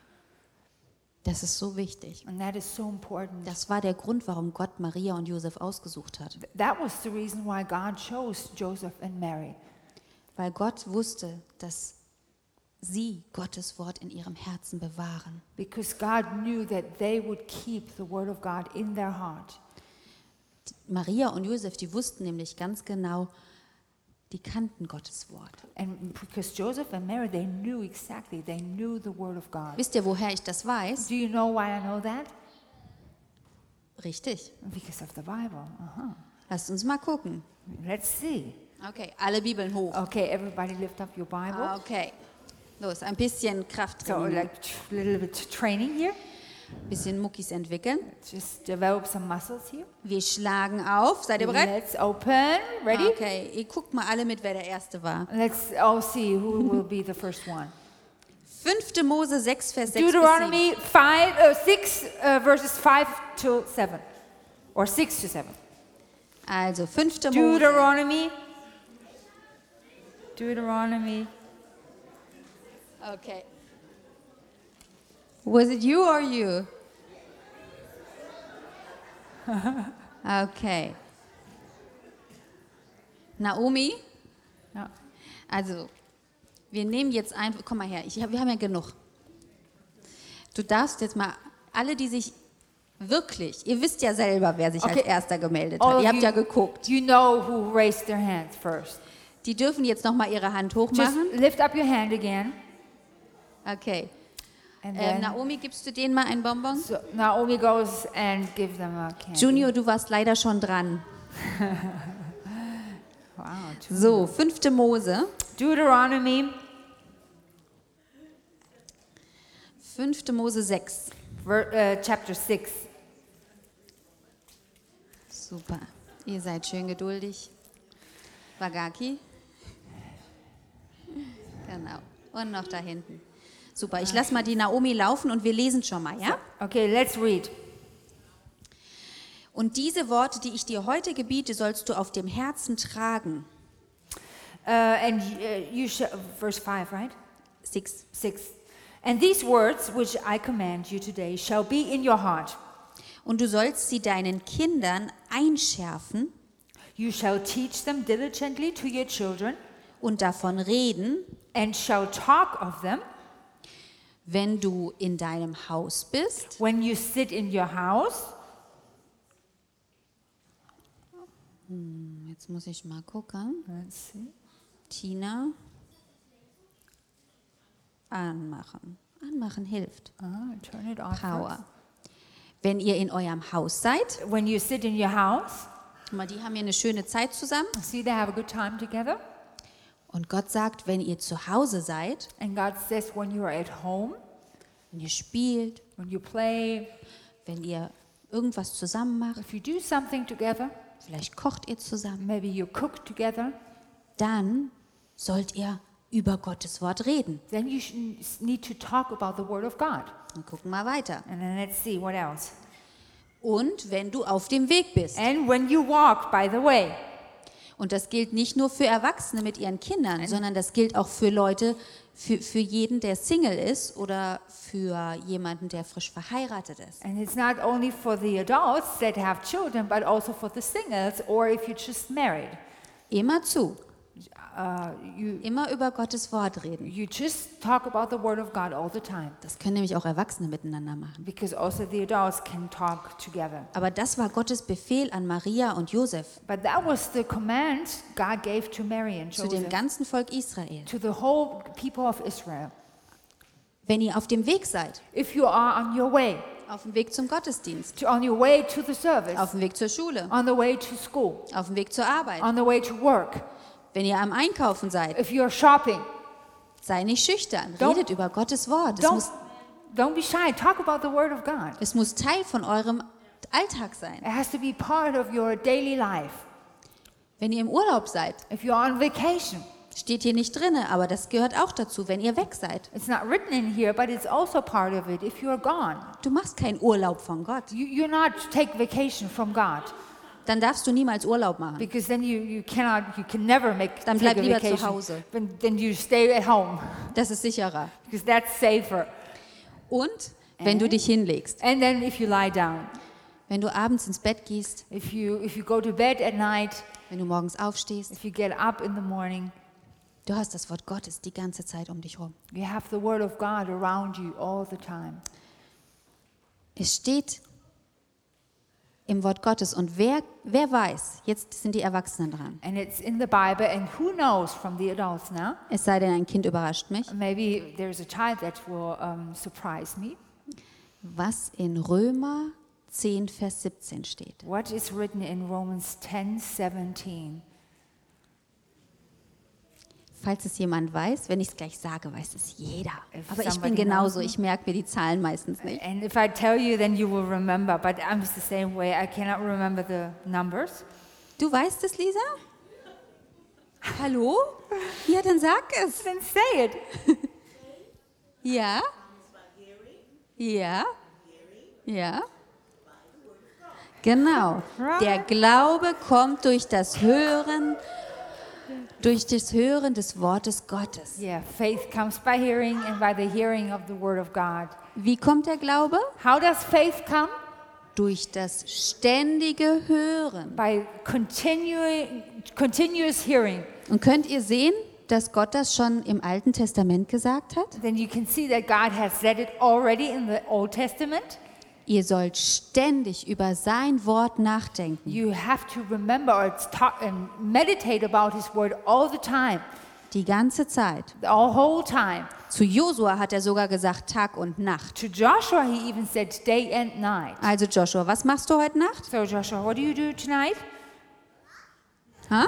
Das ist so wichtig. And that is so important. Das war der Grund, warum Gott Maria und Josef ausgesucht hat. That was the reason why God chose Joseph and Mary. Weil Gott wusste, dass sie Gottes Wort in ihrem Herzen bewahren. Because God knew that they would keep the word of God in their heart. Maria und Josef, die wussten nämlich ganz genau, die kannten Gottes Wort. And because Joseph and Mary, they knew exactly, they knew the word of God. Wisst ihr, woher ich das weiß? Do you know why I know that? Richtig. Because of the Bible. Uh-huh. Lasst uns mal gucken. Let's see. Okay, alle Bibeln hoch. Okay, everybody lift up your Bible. Okay. Los, ein bisschen So Krafttraining, like a little bit training here. ein bisschen Muckis entwickeln. Just develop some muscles here. Wir schlagen auf. Seid ihr bereit? Let's open. Ready? Okay, ihr guckt mal alle mit, wer der Erste war. Let's all see who will be the first one. fünfte Mose sechs, Vers sechs bis sieben. Deuteronomy five, uh, six, uh, verses five to seven. Or six to seven. Also fünfte Mose. Deuteronomy. Deuteronomy. Okay. Was it you or you? Okay. Naomi, Ja. also wir nehmen jetzt ein, komm mal her, ich, wir haben ja genug. Du darfst jetzt mal, alle, die sich wirklich, ihr wisst ja selber, wer sich Okay. als Erster gemeldet All hat. of Ihr habt you- ja geguckt. You know who raised their hands first. Die dürfen jetzt noch mal ihre Hand Just hochmachen. lift up your hand again. Okay. And Ähm, then Naomi, gibst du denen mal ein Bonbon? so Naomi goes and gives them a candy. Junior, du warst leider schon dran. Wow. So, fünfte Mose. Deuteronomy Fünfte Mose sechs. ver, uh, chapter six. Super. Ihr seid schön geduldig. Wagaki. Genau. Und noch da hinten. Super. Ich lasse mal die Naomi laufen und wir lesen schon mal, ja? Okay, let's read. Und diese Worte, die ich dir heute gebiete, sollst du auf dem Herzen tragen. Uh, and uh, you shall, verse five, right? Six. Six. And these words which I command you today shall be in your heart. Und du sollst sie deinen Kindern einschärfen You shall teach them diligently to your children, und davon reden, and shall talk of them wenn du in deinem Haus bist, when you sit in your house. jetzt muss ich mal gucken, Let's see. Tina, anmachen. Anmachen hilft. Ah, turn it on. Power. Wenn ihr in eurem Haus seid, first. When you sit in your house, guck mal, die haben hier eine schöne Zeit zusammen. see they have a good time together. Und Gott sagt, wenn ihr zu Hause seid, And God says when you are at home, wenn ihr spielt, when you play, wenn ihr irgendwas zusammen macht, if you do something together, vielleicht kocht ihr zusammen, maybe you cook together, dann sollt ihr über Gottes Wort reden. then you sh- need to talk about the Word of God. Und gucken wir weiter. And then let's see what else. Und wenn du auf dem Weg bist. And when you walk by the way. Und das gilt nicht nur für Erwachsene mit ihren Kindern, sondern das gilt auch für Leute, für, für jeden, der Single ist oder für jemanden, der frisch verheiratet ist. And it's not only for the adults that have children, but also for the singles or if you're just married. Immer zu, Uh, you, immer über Gottes Wort reden. you just talk about the Word of God all the time. Das können nämlich auch Erwachsene miteinander machen. Because also the adults can talk together. Aber das war Gottes Befehl an Maria und Josef, But that was the command God gave to Mary and zu dem Joseph, ganzen Volk Israel. to the whole people of Israel. Wenn ihr auf dem Weg seid, If you are on your way, auf dem Weg zum Gottesdienst, to, on your way to the service, auf dem Weg zur Schule, on the way to school, auf dem Weg zur Arbeit, on the way to work, wenn ihr am Einkaufen seid, if you're shopping, sei nicht schüchtern, Don't- redet über Gottes Wort. Es don't, muss, don't be shy. Talk about the Word of God. es muss Teil von eurem Alltag sein. It has to be part of your daily life. Wenn ihr im Urlaub seid, If you're on vacation, steht hier nicht drin, aber das gehört auch dazu, wenn ihr weg seid. it's not written in here, but it's also part of it. If you're gone, Du machst keinen Urlaub von Gott. you, you're not take vacation from God, Dann darfst du niemals Urlaub machen. because then you, you cannot, you can never make Dann take bleib a lieber zu vacation. Hause. Then, then you stay at home, Das ist sicherer. because that's safer. Und wenn du dich hinlegst, And then if you lie down, wenn du abends ins Bett gehst, if you if you go to bed at night, wenn du morgens aufstehst, if you get up in the morning, du hast das Wort Gottes die ganze Zeit um dich rum. you have the Word of God around you all the time. Es steht im Wort Gottes und wer, wer weiß, jetzt sind die Erwachsenen dran, And it's in the Bible, and who knows from the adults now? es sei denn, ein Kind überrascht mich, Maybe there's a child that will um, surprise me. was in Römer zehn, Vers siebzehn steht. What is written in Romans ten seventeen? Falls es jemand weiß, wenn ich es gleich sage, weiß es jeder. If Aber ich bin somebody genauso, knows. ich merke mir die Zahlen meistens nicht. And if I tell you, then you will remember. But I'm just the same way. I cannot remember the numbers. Du weißt es, Lisa? Hallo? Ja, dann sag es. Then say it. Ja? Ja? Ja? Genau. Der Glaube kommt durch das Hören, durch das Hören des Wortes Gottes. Yeah, faith comes by hearing, and by the hearing of the Word of God. Wie kommt der Glaube? How does faith come? durch das ständige Hören. by continuing, continuous hearing, Und könnt ihr sehen, dass Gott das schon im Alten Testament gesagt hat? then you can see that God has said it already in the Old Testament. Ihr sollt ständig über sein Wort nachdenken. You have to remember or talk and meditate about His word all the time, Die ganze Zeit. the whole time. Zu Josua hat er sogar gesagt, Tag und Nacht. To Joshua, He even said day and night. Also Joshua, was machst du heute Nacht? So Joshua, what do you do tonight? Ha?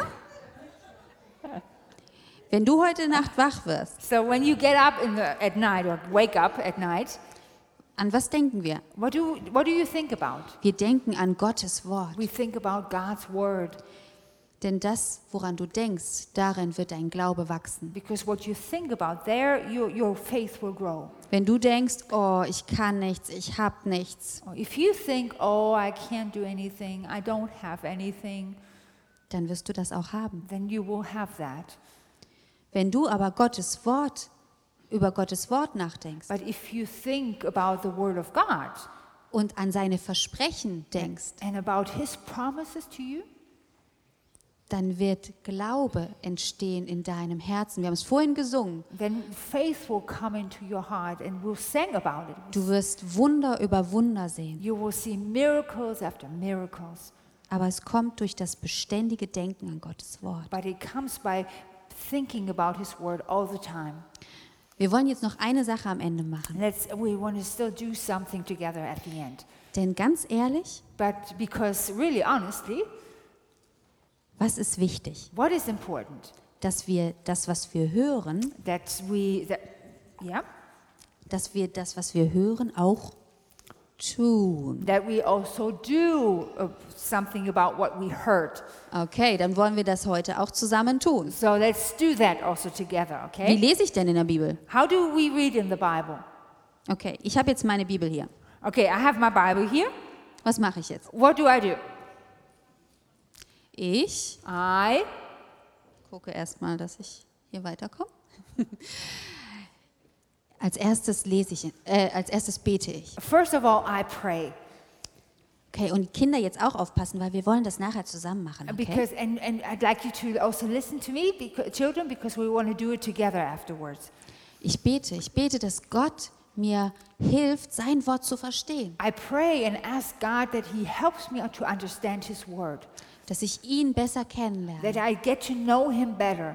Wenn du heute Nacht wach wirst, So when you get up in the, at night or wake up at night, an was denken wir? what do what do you think about? Wir denken an Gottes Wort. We think about God's word, Denn das, woran du denkst, darin wird dein Glaube wachsen. because what you think about, there your your faith will grow. Wenn du denkst, oh, ich kann nichts, ich hab nichts, Or if you think, oh, I can't do anything, I don't have anything, dann wirst du das auch haben. then you will have that. Wenn du aber Gottes Wort, über Gottes Wort nachdenkst But if you think about the word of God und an seine Versprechen denkst, and about His promises to you, dann wird Glaube entstehen in deinem Herzen. Wir haben es vorhin gesungen. then faith will come into your heart, and we'll sing about it. Du wirst Wunder über Wunder sehen. You will see miracles after miracles, Aber es kommt durch das beständige Denken an Gottes Wort. but it comes by thinking about His word all the time. Wir wollen jetzt noch eine Sache am Ende machen. And let's, we want to still do something together at the end. Denn ganz ehrlich, But because really, honestly, was ist wichtig? what is important? Dass wir das, was wir hören, That we, that, yeah, dass wir das, was wir hören, auch tun. that we also do uh, something about what we heard. Okay, dann wollen wir das heute auch zusammen tun. So let's do that also together, Wie okay? lese ich denn in der Bibel? How do we read in the Bible? Okay, ich habe jetzt meine Bibel hier. Okay, I have my Bible here. Was mache ich jetzt? What do I do? Ich I gucke erstmal, dass ich hier weiterkomme. Als erstes lese ich, äh, als erstes bete ich. First of all, I pray. Okay, und Kinder jetzt auch aufpassen, weil wir wollen das nachher zusammen machen. Okay? Because and, and I'd like you to also listen to me, because, children, because we want to do it together afterwards. Ich bete, ich bete, dass Gott mir hilft, sein Wort zu verstehen. I pray and ask God that He helps me to understand His word, Dass ich ihn besser that kennenlerne. I get to know Him better.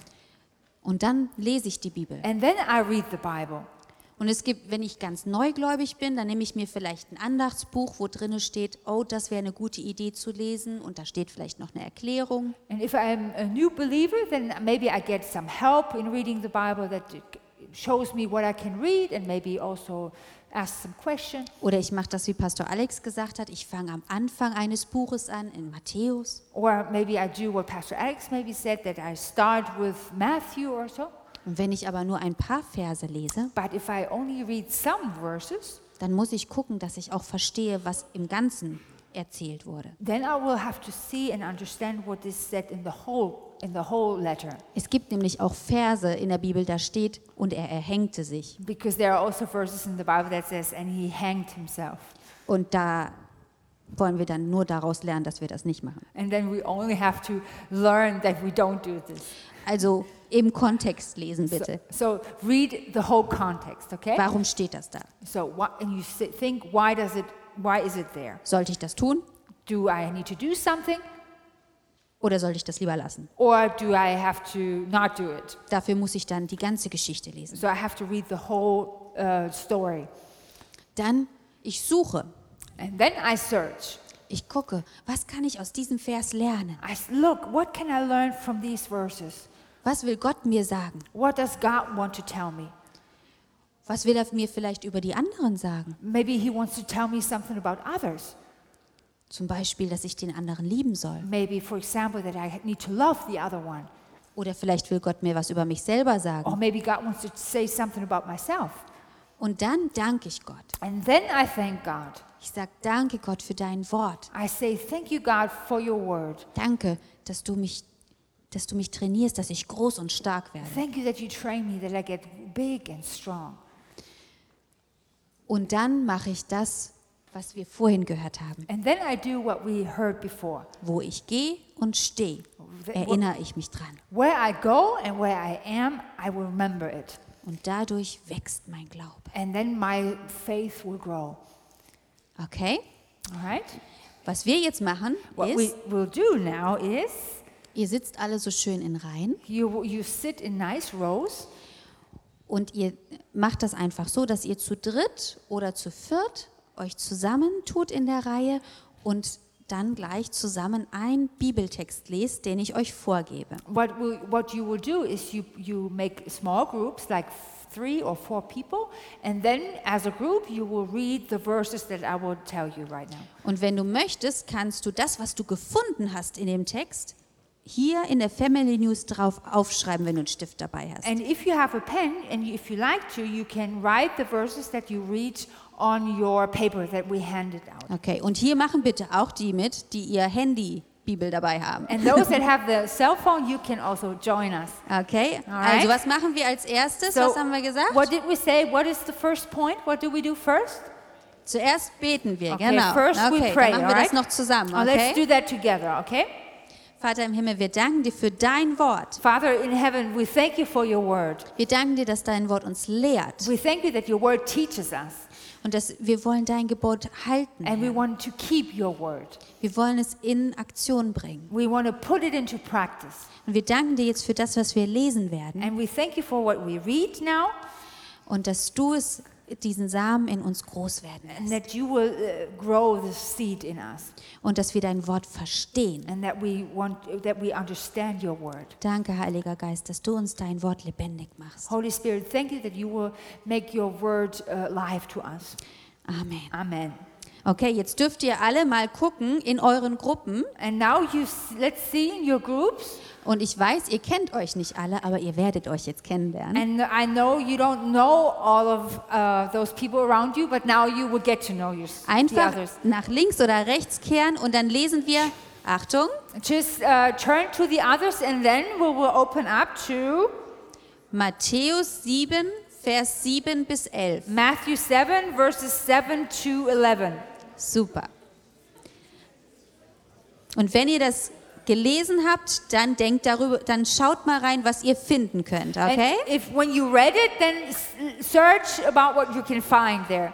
Und dann lese ich die Bibel. And then I read the Bible. Und es gibt, wenn ich ganz neugläubig bin, dann nehme ich mir vielleicht ein Andachtsbuch, wo drin steht, oh, das wäre eine gute Idee zu lesen. Und da steht vielleicht noch eine Erklärung. And if I'm a new believer, then maybe I get some help in reading the Bible that shows me what I can read and maybe also ask some questions. Oder ich mache das, wie Pastor Alex gesagt hat. Ich fange am Anfang eines Buches an, in Matthäus. Or maybe I do what Pastor Alex maybe said, that I start with Matthew or so. Und wenn ich aber nur ein paar Verse lese, But if I only read some verses, dann muss ich gucken, dass ich auch verstehe, was im Ganzen erzählt wurde. then I will have to see and understand what is said in the whole in the whole letter. Es gibt nämlich auch Verse in der Bibel, da steht, und er erhängte sich. Because there are also verses in the Bible that says, and he hanged himself. Und da wollen wir dann nur daraus lernen, dass wir das nicht machen. And then we only have to learn that we don't do this. Also im Kontext lesen, So, bitte. so read the whole context, okay? Warum steht das da? So what, and you si- think, why does it? Why is it there? Sollte ich das tun Do I need to do something, oder sollte ich das lieber lassen? or do I have to not do it? Dafür muss ich dann die ganze Geschichte lesen. So I have to read the whole uh, story, Dann, ich suche, and then I search. ich gucke, was kann ich aus diesem Vers lernen? I s- look, what can I learn from these verses? Was will Gott mir sagen? What does God want to tell me? Was will er mir vielleicht über die anderen sagen? Maybe He wants to tell me something about others. Zum Beispiel, dass ich den anderen lieben soll. Maybe, for example, that I need to love the other one. Oder vielleicht will Gott mir was über mich selber Or sagen. maybe God wants to say something about myself. Und dann danke ich Gott. And then I thank God. Ich sage, danke Gott für dein Wort. I say, thank you, God, for your word. Danke, dass du mich, dass du mich trainierst, dass ich groß und stark werde. Thank you that you train me, that I get big and strong. Und dann mache ich das, was wir vorhin gehört haben. And then I do what we heard before. Wo ich gehe und stehe, erinnere ich mich dran. Where I go and where I am, I will remember it. Und dadurch wächst mein Glaube. And then my faith will grow. Okay? All right? Was wir jetzt machen, What ist, we will do now is ihr sitzt alle so schön in Reihen you you sit in nice rows. und ihr macht das einfach so, dass ihr zu dritt oder zu viert euch zusammentut in der Reihe und dann gleich zusammen einen Bibeltext lest, den ich euch vorgebe. What will, what you will do is you you make small groups, like three or four people, and then as a group you will read the verses that I will tell you right now. Und wenn du möchtest, kannst du das, was du gefunden hast in dem Text, hier in der Family News drauf aufschreiben, wenn du einen Stift dabei hast. And if you have a pen and if you like to, you can write the verses that you read on your paper that we handed out. Okay, und hier machen bitte auch die mit, die ihr Handy-Bibel dabei haben. And those that have the cell phone, you can also join us. Okay, Alright. also was machen wir als erstes? So, Was haben wir gesagt? what did we say? What is the first point? What do we do first? Zuerst beten wir, Okay, genau. first we Okay, pray, dann machen wir das alright? noch zusammen, Now let's do okay? that together, okay? Vater im Himmel, wir danken dir für dein Wort. Father in heaven, we thank you for your word. Wir danken dir, dass dein Wort uns lehrt We thank you that your word teaches us, und dass wir wollen dein Gebot halten. and we Herr. want to keep your word. Wir wollen es in Aktion bringen. We want to put it into practice. Und wir danken dir jetzt für das, was wir lesen werden And we thank you for what we read now, und dass du es, diesen Samen in uns groß werden and lässt that you will uh, grow the seed in us, und dass wir dein Wort verstehen. and that we want that we understand your word. Danke, Heiliger Geist, dass du uns dein Wort lebendig machst. Holy Spirit, thank you that you will make your word uh, live to us. Amen. Amen. Okay, jetzt dürft ihr alle mal gucken in euren Gruppen. And now you s- let's see in your groups. Und ich weiß, ihr kennt euch nicht alle, aber ihr werdet euch jetzt kennenlernen. And I know you don't know all of uh, those people around you, but now you will get to know your, the Einfach others. nach links oder rechts kehren und dann lesen wir, Achtung, Just uh, turn to the others, and then we will open up to Matthäus sieben, Vers sieben bis elf. Matthew seven, verses seven to eleven. Super. Und wenn ihr das gelesen habt, dann denkt darüber, dann schaut mal rein, was ihr finden könnt, okay? And if when you read it, then s- search about what you can find there.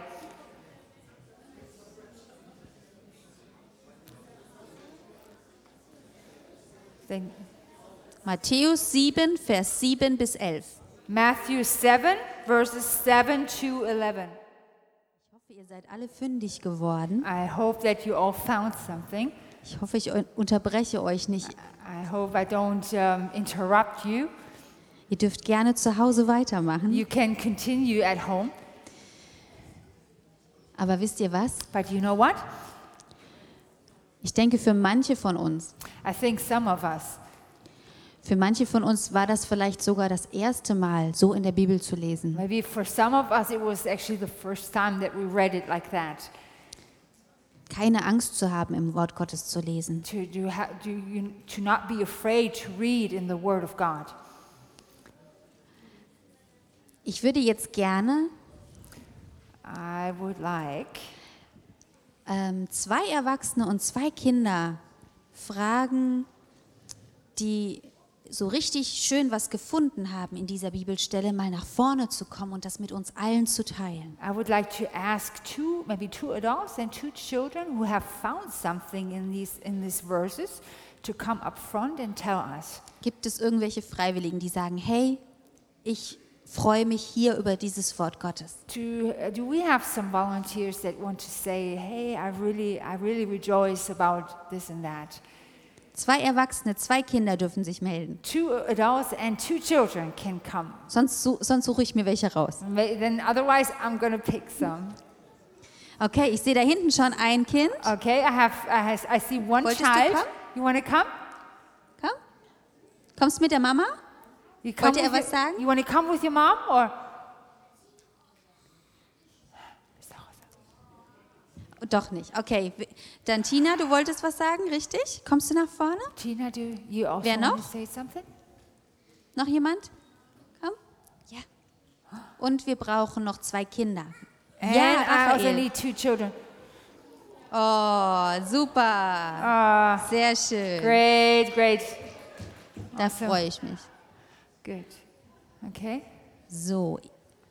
Then Matthäus sieben, Vers sieben bis elf. Matthew seven, verses seven to eleven. Ich hoffe, ihr seid alle fündig geworden. I hope that you all found something. Ich hoffe, ich unterbreche euch nicht. I hope I don't um, interrupt you. Ihr dürft gerne zu Hause weitermachen. You can continue at home. Aber wisst ihr was? But you know what? Ich denke, für manche von uns, I think some of us, für manche von uns war das vielleicht sogar das erste Mal, so in der Bibel zu lesen. maybe for some of us, it was actually the first time that we read it like that. Keine Angst zu haben, im Wort Gottes zu lesen. To, do ha- do you, to not be afraid to read in the Word of God. Ich würde jetzt gerne I would like ähm, zwei Erwachsene und zwei Kinder fragen, die so richtig schön was gefunden haben in dieser Bibelstelle, mal nach vorne zu kommen und das mit uns allen zu teilen. I would like to ask two, maybe two adults and two children who have found something in these in these verses to come up front and tell us. Gibt es irgendwelche Freiwilligen, die sagen, hey, ich freue mich hier über dieses Wort Gottes? To, uh, do we have some volunteers that want to say, "Hey, I really, I really rejoice about this and that"? Zwei Erwachsene, zwei Kinder dürfen sich melden. Two adults and two children can come. Sonst, su- sonst suche ich mir welche raus. May- Then otherwise, I'm gonna pick some. Okay, ich sehe da hinten schon ein Kind. Okay, I have, I, has, I see one Wolltest du child. kommen? You want to come? Komm. Kommst du mit der Mama? You come Wollt ihr with was your- sagen? You want to come with your mom or? Doch nicht. Okay, dann Tina, du wolltest was sagen, richtig? Kommst du nach vorne? Tina, do you also Wer want noch? to say something? Noch jemand? Komm. Ja. Und wir brauchen noch zwei Kinder. And Ja, I also Raphael. need two children. Oh, super. Ah, Sehr schön. great, great. Da Awesome. freue ich mich. Good. Okay. So.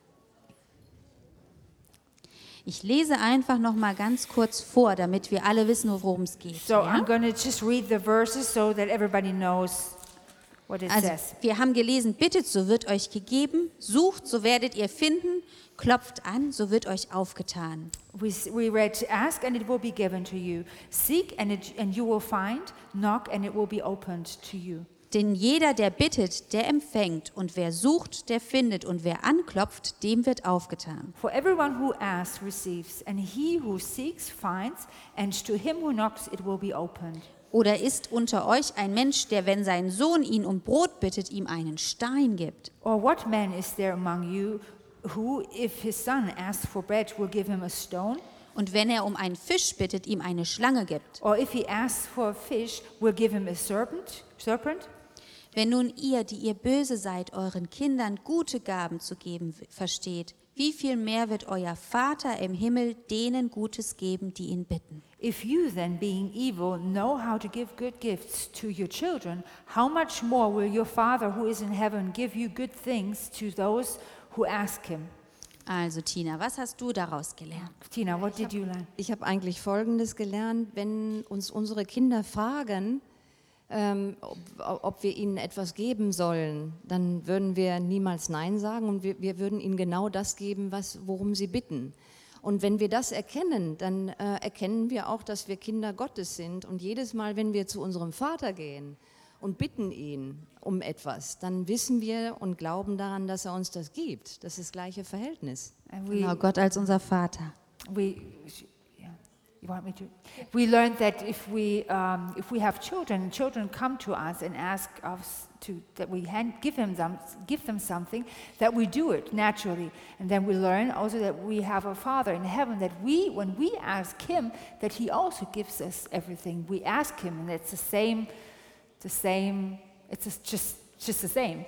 Ich lese einfach noch mal ganz kurz vor, damit wir alle wissen, worum es geht. So ja? I'm going to just read the verses so that everybody knows what it Also, says. wir haben gelesen, bittet, so wird euch gegeben, sucht, so werdet ihr finden, klopft an, so wird euch aufgetan. We, s- we read, ask and it will be given to you. Seek and, it, and you will find. Knock and it will be opened to you. Denn jeder, der bittet, der empfängt, und wer sucht, der findet, und wer anklopft, dem wird aufgetan. For everyone who asks receives, and he who seeks finds, and to him who knocks it will be opened. Oder ist unter euch ein Mensch, der, wenn sein Sohn ihn um Brot bittet, ihm einen Stein gibt? Or what man is there among you who, if his son asks for bread, will give him a stone? Und wenn er um einen Fisch bittet, ihm eine Schlange gibt? Or if he asks for a fish, will give him a serpent? Serpent? Wenn nun ihr, die ihr böse seid, euren Kindern gute Gaben zu geben w- versteht, wie viel mehr wird euer Vater im Himmel denen Gutes geben, die ihn bitten? If you then, being evil, know how to give good gifts to your children, how much more will your Father who is in heaven give you good things to those who ask him? Also Tina, was hast du daraus gelernt? Tina, what did you learn? Ich habe eigentlich Folgendes gelernt, wenn uns unsere Kinder fragen, ähm, ob, ob wir ihnen etwas geben sollen, dann würden wir niemals Nein sagen und wir, wir würden ihnen genau das geben, was, worum sie bitten. Und wenn wir das erkennen, dann äh, erkennen wir auch, dass wir Kinder Gottes sind. Und jedes Mal, wenn wir zu unserem Vater gehen und bitten ihn um etwas, dann wissen wir und glauben daran, dass er uns das gibt. Das ist das gleiche Verhältnis. And we, Genau, Gott als unser Vater. we, yeah, you want me to? We learned that if we, um, if we have children, children come to us and ask us to that we hand, give them, them give them something, that we do it naturally, and then we learn also that we have a Father in heaven. That we, when we ask Him, that He also gives us everything. We ask Him, and it's the same, the same. It's just just the same.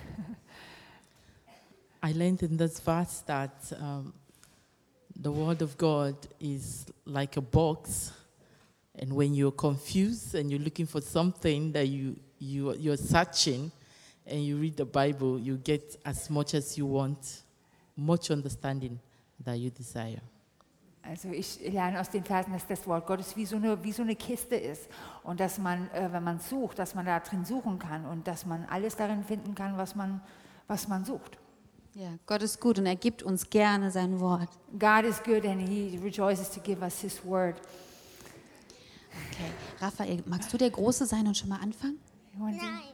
I learned in this verse that um, the word of God is like a box, and when you're confused and you're looking for something that you, you, you're searching, and you read the Bible, you get as much as you want, much understanding that you desire. Also ich lerne aus den Versen, dass das Wort Gottes wie so eine, wie so eine Kiste ist und dass man, äh, wenn man sucht, dass man da drin suchen kann und dass man alles darin finden kann, was man, was man sucht. Ja, Gott ist gut und er gibt uns gerne sein Wort. God is good and He rejoices to give us His word. Okay. Raphael, magst du der Große sein und schon mal anfangen? You want to- Nein.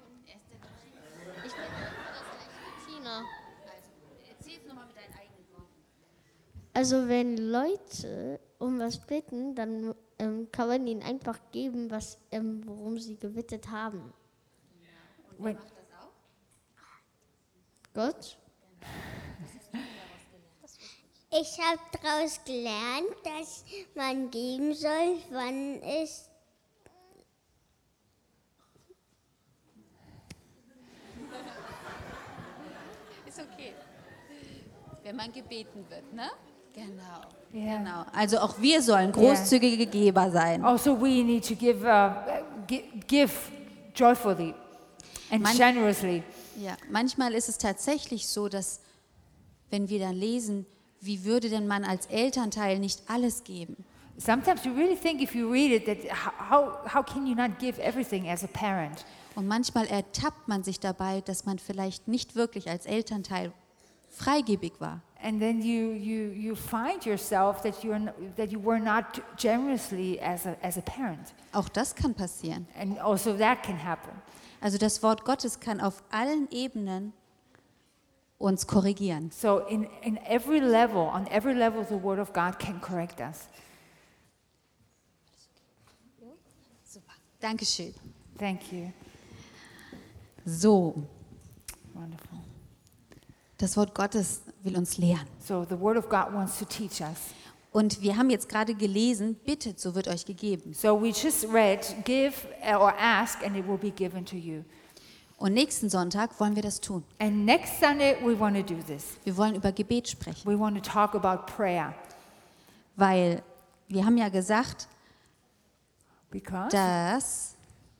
Tina. Erzähl es nochmal mit deinen eigenen Worten. Also wenn Leute um was bitten, dann ähm, kann man ihnen einfach geben, was, ähm, worum sie gebittet haben. When- Gott? Ich habe daraus gelernt, dass man geben soll, wann es Ist okay. Wenn man gebeten wird, ne? Genau. Yeah. Genau. Also auch wir sollen großzügige Geber sein. Also we need to give, uh, gi- give joyfully and Man- generously. Ja, manchmal ist es tatsächlich so, dass wenn wir dann lesen, wie würde denn man als Elternteil nicht alles geben? Sometimes you really think if you read it that how, how can you not give everything as a parent? Und manchmal ertappt man sich dabei, dass man vielleicht nicht wirklich als Elternteil freigebig war. And then you, you, you find yourself that, you're, n- that you were not generously as a, as a parent. Auch das kann passieren. And also that can happen. Also das Wort Gottes kann auf allen Ebenen uns korrigieren. So in, in every level, on every level, the Word of God can correct us. Super. Dankeschön. Thank you. So, Wonderful. das Wort Gottes will uns lehren. So the Word of God wants to teach us. Und wir haben jetzt gerade gelesen, bittet, so wird euch gegeben. So we just read, give or ask, and it will be given to you. Und nächsten Sonntag wollen wir das tun. And next Sunday, we want to do this. Wir wollen über Gebet sprechen, We want to talk about prayer. weil wir haben ja gesagt, Because dass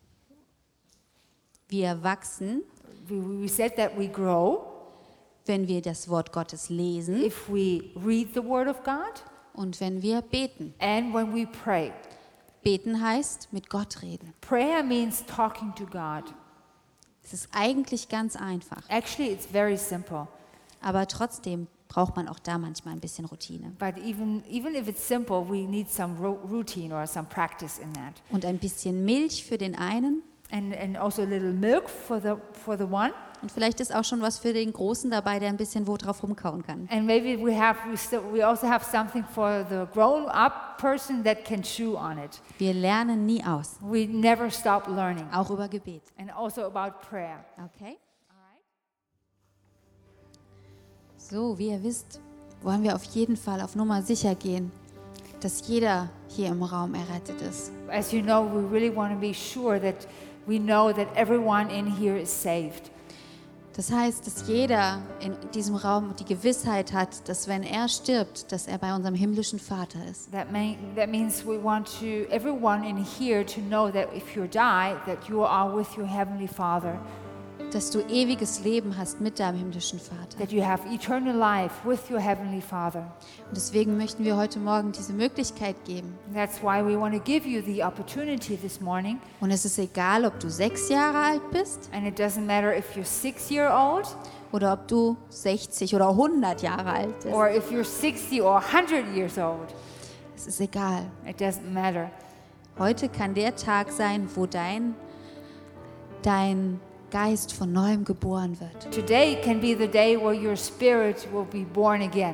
wir wachsen, we, we said that we grow wenn wir das Wort Gottes lesen if we read the Word of God und wenn wir beten. and when we pray. Beten heißt mit Gott reden. Prayer means talking to God. Es ist eigentlich ganz einfach, Actually, it's very simple. aber trotzdem braucht man auch da manchmal ein bisschen Routine But even, even if it's simple, we need some ro- routine or some practice in that. und ein bisschen Milch für den einen And, and also a little milk for the, for the one. und vielleicht ist auch schon was für den Großen dabei, der ein bisschen wo drauf rumkauen kann. And maybe we have we still we also have something for the grown-up person that can chew on it. Wir lernen nie aus, We never stop learning. auch über Gebet. And also about prayer. Okay? So, wie ihr wisst, wollen wir auf jeden Fall auf Nummer sicher gehen, dass jeder hier im Raum errettet ist. As you know, we really want to be sure that we know that everyone in here is saved. Das heißt, dass jeder in diesem Raum die Gewissheit hat, dass wenn er stirbt, dass er bei unserem himmlischen Vater ist. That, may, that means we want to everyone in here to know that if you die, that you are with your heavenly Father, Dass du ewiges Leben hast mit deinem himmlischen Vater. that you have eternal life with your heavenly Father. Und deswegen möchten wir heute Morgen diese Möglichkeit geben. That's why we want to give you the opportunity this morning. Und es ist egal, ob du sechs Jahre alt bist And it doesn't matter if you're six year old oder ob du sechzig oder hundert Jahre alt bist. or if you're sixty or one hundred years old. Es ist egal. It doesn't matter. Heute kann der Tag sein, wo dein, dein Geist von neuem geboren wird. Today can be the day where your spirit will be born again.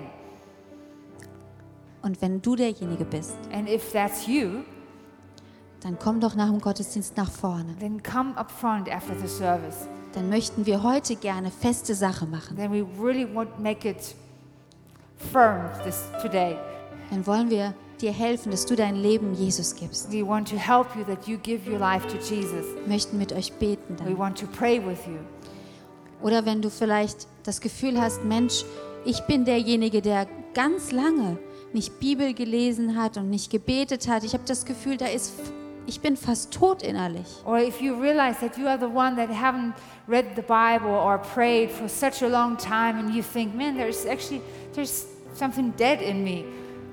Und wenn du derjenige bist, And if that's you, dann komm doch nach dem Gottesdienst nach vorne. then come up front after the service. Dann möchten wir heute gerne feste Sache machen. Then we really want to make it firm this today. Dann wollen wir dir helfen, dass du dein Leben Jesus gibst. We want to help you that you give your life to Jesus. Wir möchten mit euch beten We dann. want to pray with you. Oder wenn du vielleicht das Gefühl hast, Mensch, ich bin derjenige, der ganz lange nicht Bibel gelesen hat und nicht gebetet hat. Ich habe das Gefühl, da ist, ich bin fast tot innerlich. Or if you realize that you are the one that haven't read the Bible or prayed for such a long time and you think, man, there's actually there's something dead in me.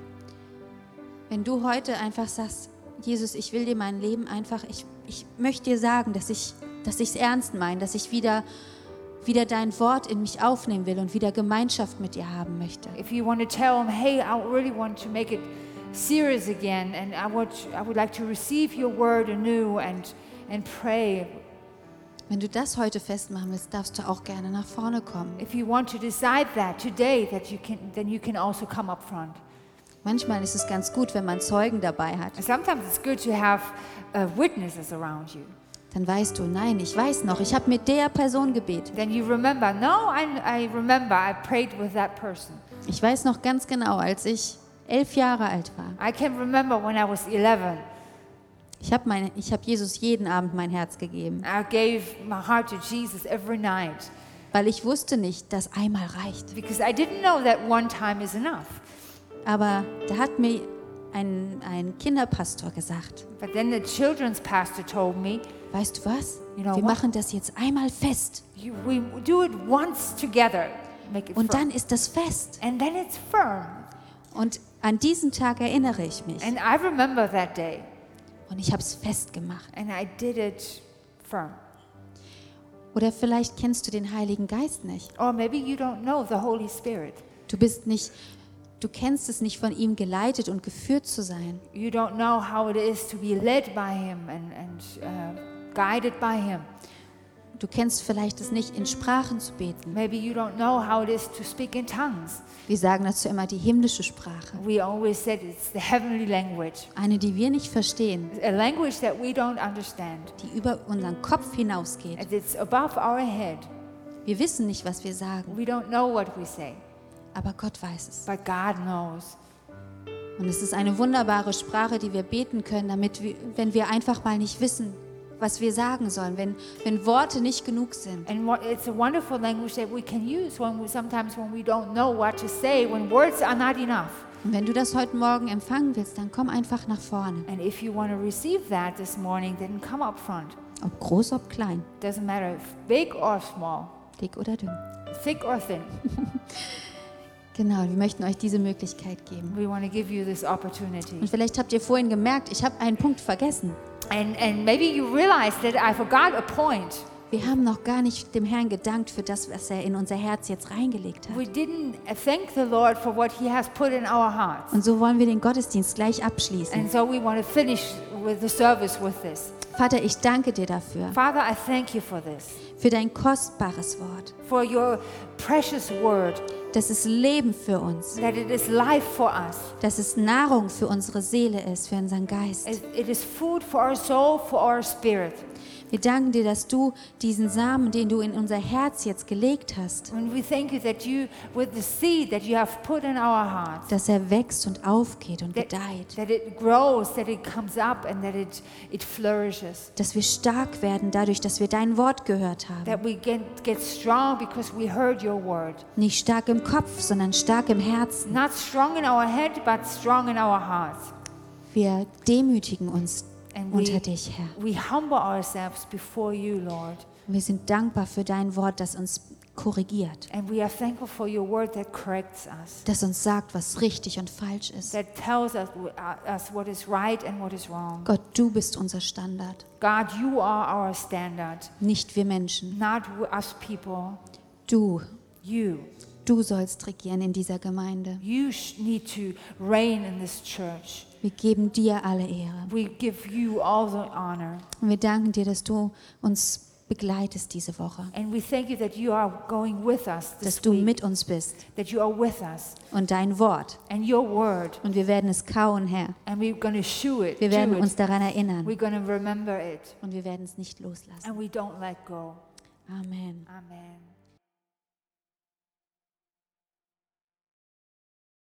Wenn du heute einfach sagst, Jesus, ich will dir mein Leben einfach, ich, ich möchte dir sagen, dass ich dass ich es ernst meine, dass ich wieder, wieder dein Wort in mich aufnehmen will und wieder Gemeinschaft mit dir haben möchte. If you want to tell him, hey, I really want to make it serious again and I want I would like to receive your word anew and and pray. Wenn du das heute festmachen willst, darfst du auch gerne nach vorne kommen. If you want to decide that today, that you can, then you can also come up front. Manchmal ist es ganz gut, wenn man Zeugen dabei hat. And sometimes it's good to have uh, witnesses around you. Dann weißt du, nein, ich weiß noch, ich habe mit der Person gebetet. Then you remember, no, I, I remember I prayed with that person. Ich weiß noch ganz genau, als ich elf Jahre alt war. I can remember when I was eleven. Ich habe meine, ich habe Jesus jeden Abend mein Herz gegeben, I gave my heart to Jesus every night weil ich wusste nicht, dass einmal reicht. because I didn't know that one time is enough. Aber da hat mir ein, ein Kinderpastor gesagt, But then the children's pastor told me, weißt du was, You know wir what? machen das jetzt einmal fest you, we do it once together, make it und firm. dann ist das fest. And then it's firm. Und an diesen Tag erinnere ich mich And I remember that day. und ich habe es festgemacht. And I did it firm. Oder vielleicht kennst du den Heiligen Geist nicht. Or maybe you don't know the Holy Spirit. Du bist nicht, du kennst es nicht, von ihm geleitet und geführt zu sein. You don't know how it is to be led by Him and, and uh, guided by Him. Du kennst vielleicht es nicht, in Sprachen zu beten. Maybe you don't know how it is to speak in tongues. Wir sagen dazu immer die himmlische Sprache. We always said it's the heavenly language, Eine, die wir nicht verstehen, a language that we don't understand. die über unseren Kopf hinausgeht. And it's above our head. Wir wissen nicht, was wir sagen, We don't know what we say, aber Gott weiß es. but God knows. Und es ist eine wunderbare Sprache, die wir beten können, damit wir, wenn wir einfach mal nicht wissen, was wir sagen sollen, wenn, wenn Worte nicht genug sind, And what, it's a wonderful language that we can use when we, sometimes when we don't know what to say, when words are not enough. Und wenn du das heute Morgen empfangen willst, dann komm einfach nach vorne. And if you want to receive that this morning, then come up front. Ob groß, ob klein, Doesn't matter if big or small, dick oder dünn. thick or thin. Genau, wir möchten euch diese Möglichkeit geben. We want to give you this opportunity. Und vielleicht habt ihr vorhin gemerkt, ich habe einen Punkt vergessen. And, and maybe you realize that I forgot a point. Wir haben noch gar nicht dem Herrn gedankt für das, was er in unser Herz jetzt reingelegt We hat. didn't thank the Lord for what He has put in our hearts. Und so wollen wir den Gottesdienst gleich abschließen. And so we want to finish with the service with this. Vater, ich danke dir dafür, Father, I thank you for this, für dein kostbares Wort. for your precious word, Das ist Leben für uns, that it is life for us. dass es Nahrung für unsere Seele ist, für unseren Geist. It it is food for our soul, for our spirit. Wir danken dir, dass du diesen Samen, den du in unser Herz jetzt gelegt hast, And we thank you that you, with the seed that you have put in our hearts, dass er wächst und aufgeht und that, gedeiht. that it grows, that it comes up, and that it, it flourishes. Dass wir stark werden dadurch, dass wir dein Wort gehört haben. That we get, get strong because we heard your word. Nicht stark im Kopf, sondern stark im Herzen. Not strong in our head, but strong in our hearts. Wir demütigen uns And unter we, dich, Herr. we humble ourselves before you, Lord. Wir sind dankbar für dein Wort, das uns korrigiert, And we are thankful for your word that corrects us, das uns sagt, was richtig und falsch ist. that tells us, uh, us what is right and what is wrong. Gott, du bist unser Standard, God, you are our standard, nicht wir Menschen. not us people. Du, You. du sollst regieren in dieser Gemeinde. You sh- need to reign in this church. Wir geben dir alle Ehre. We give you all the honor. Und wir danken dir, dass du uns begleitest diese Woche, And we thank you that you are going with us dass this du week, mit uns bist that you are with us. und dein Wort. And your word, Und wir werden es kauen, Herr. and we're going to chew it, Wir werden chew uns it. daran erinnern We're going to remember it, und wir werden es nicht loslassen. and we don't let go. Amen. Amen.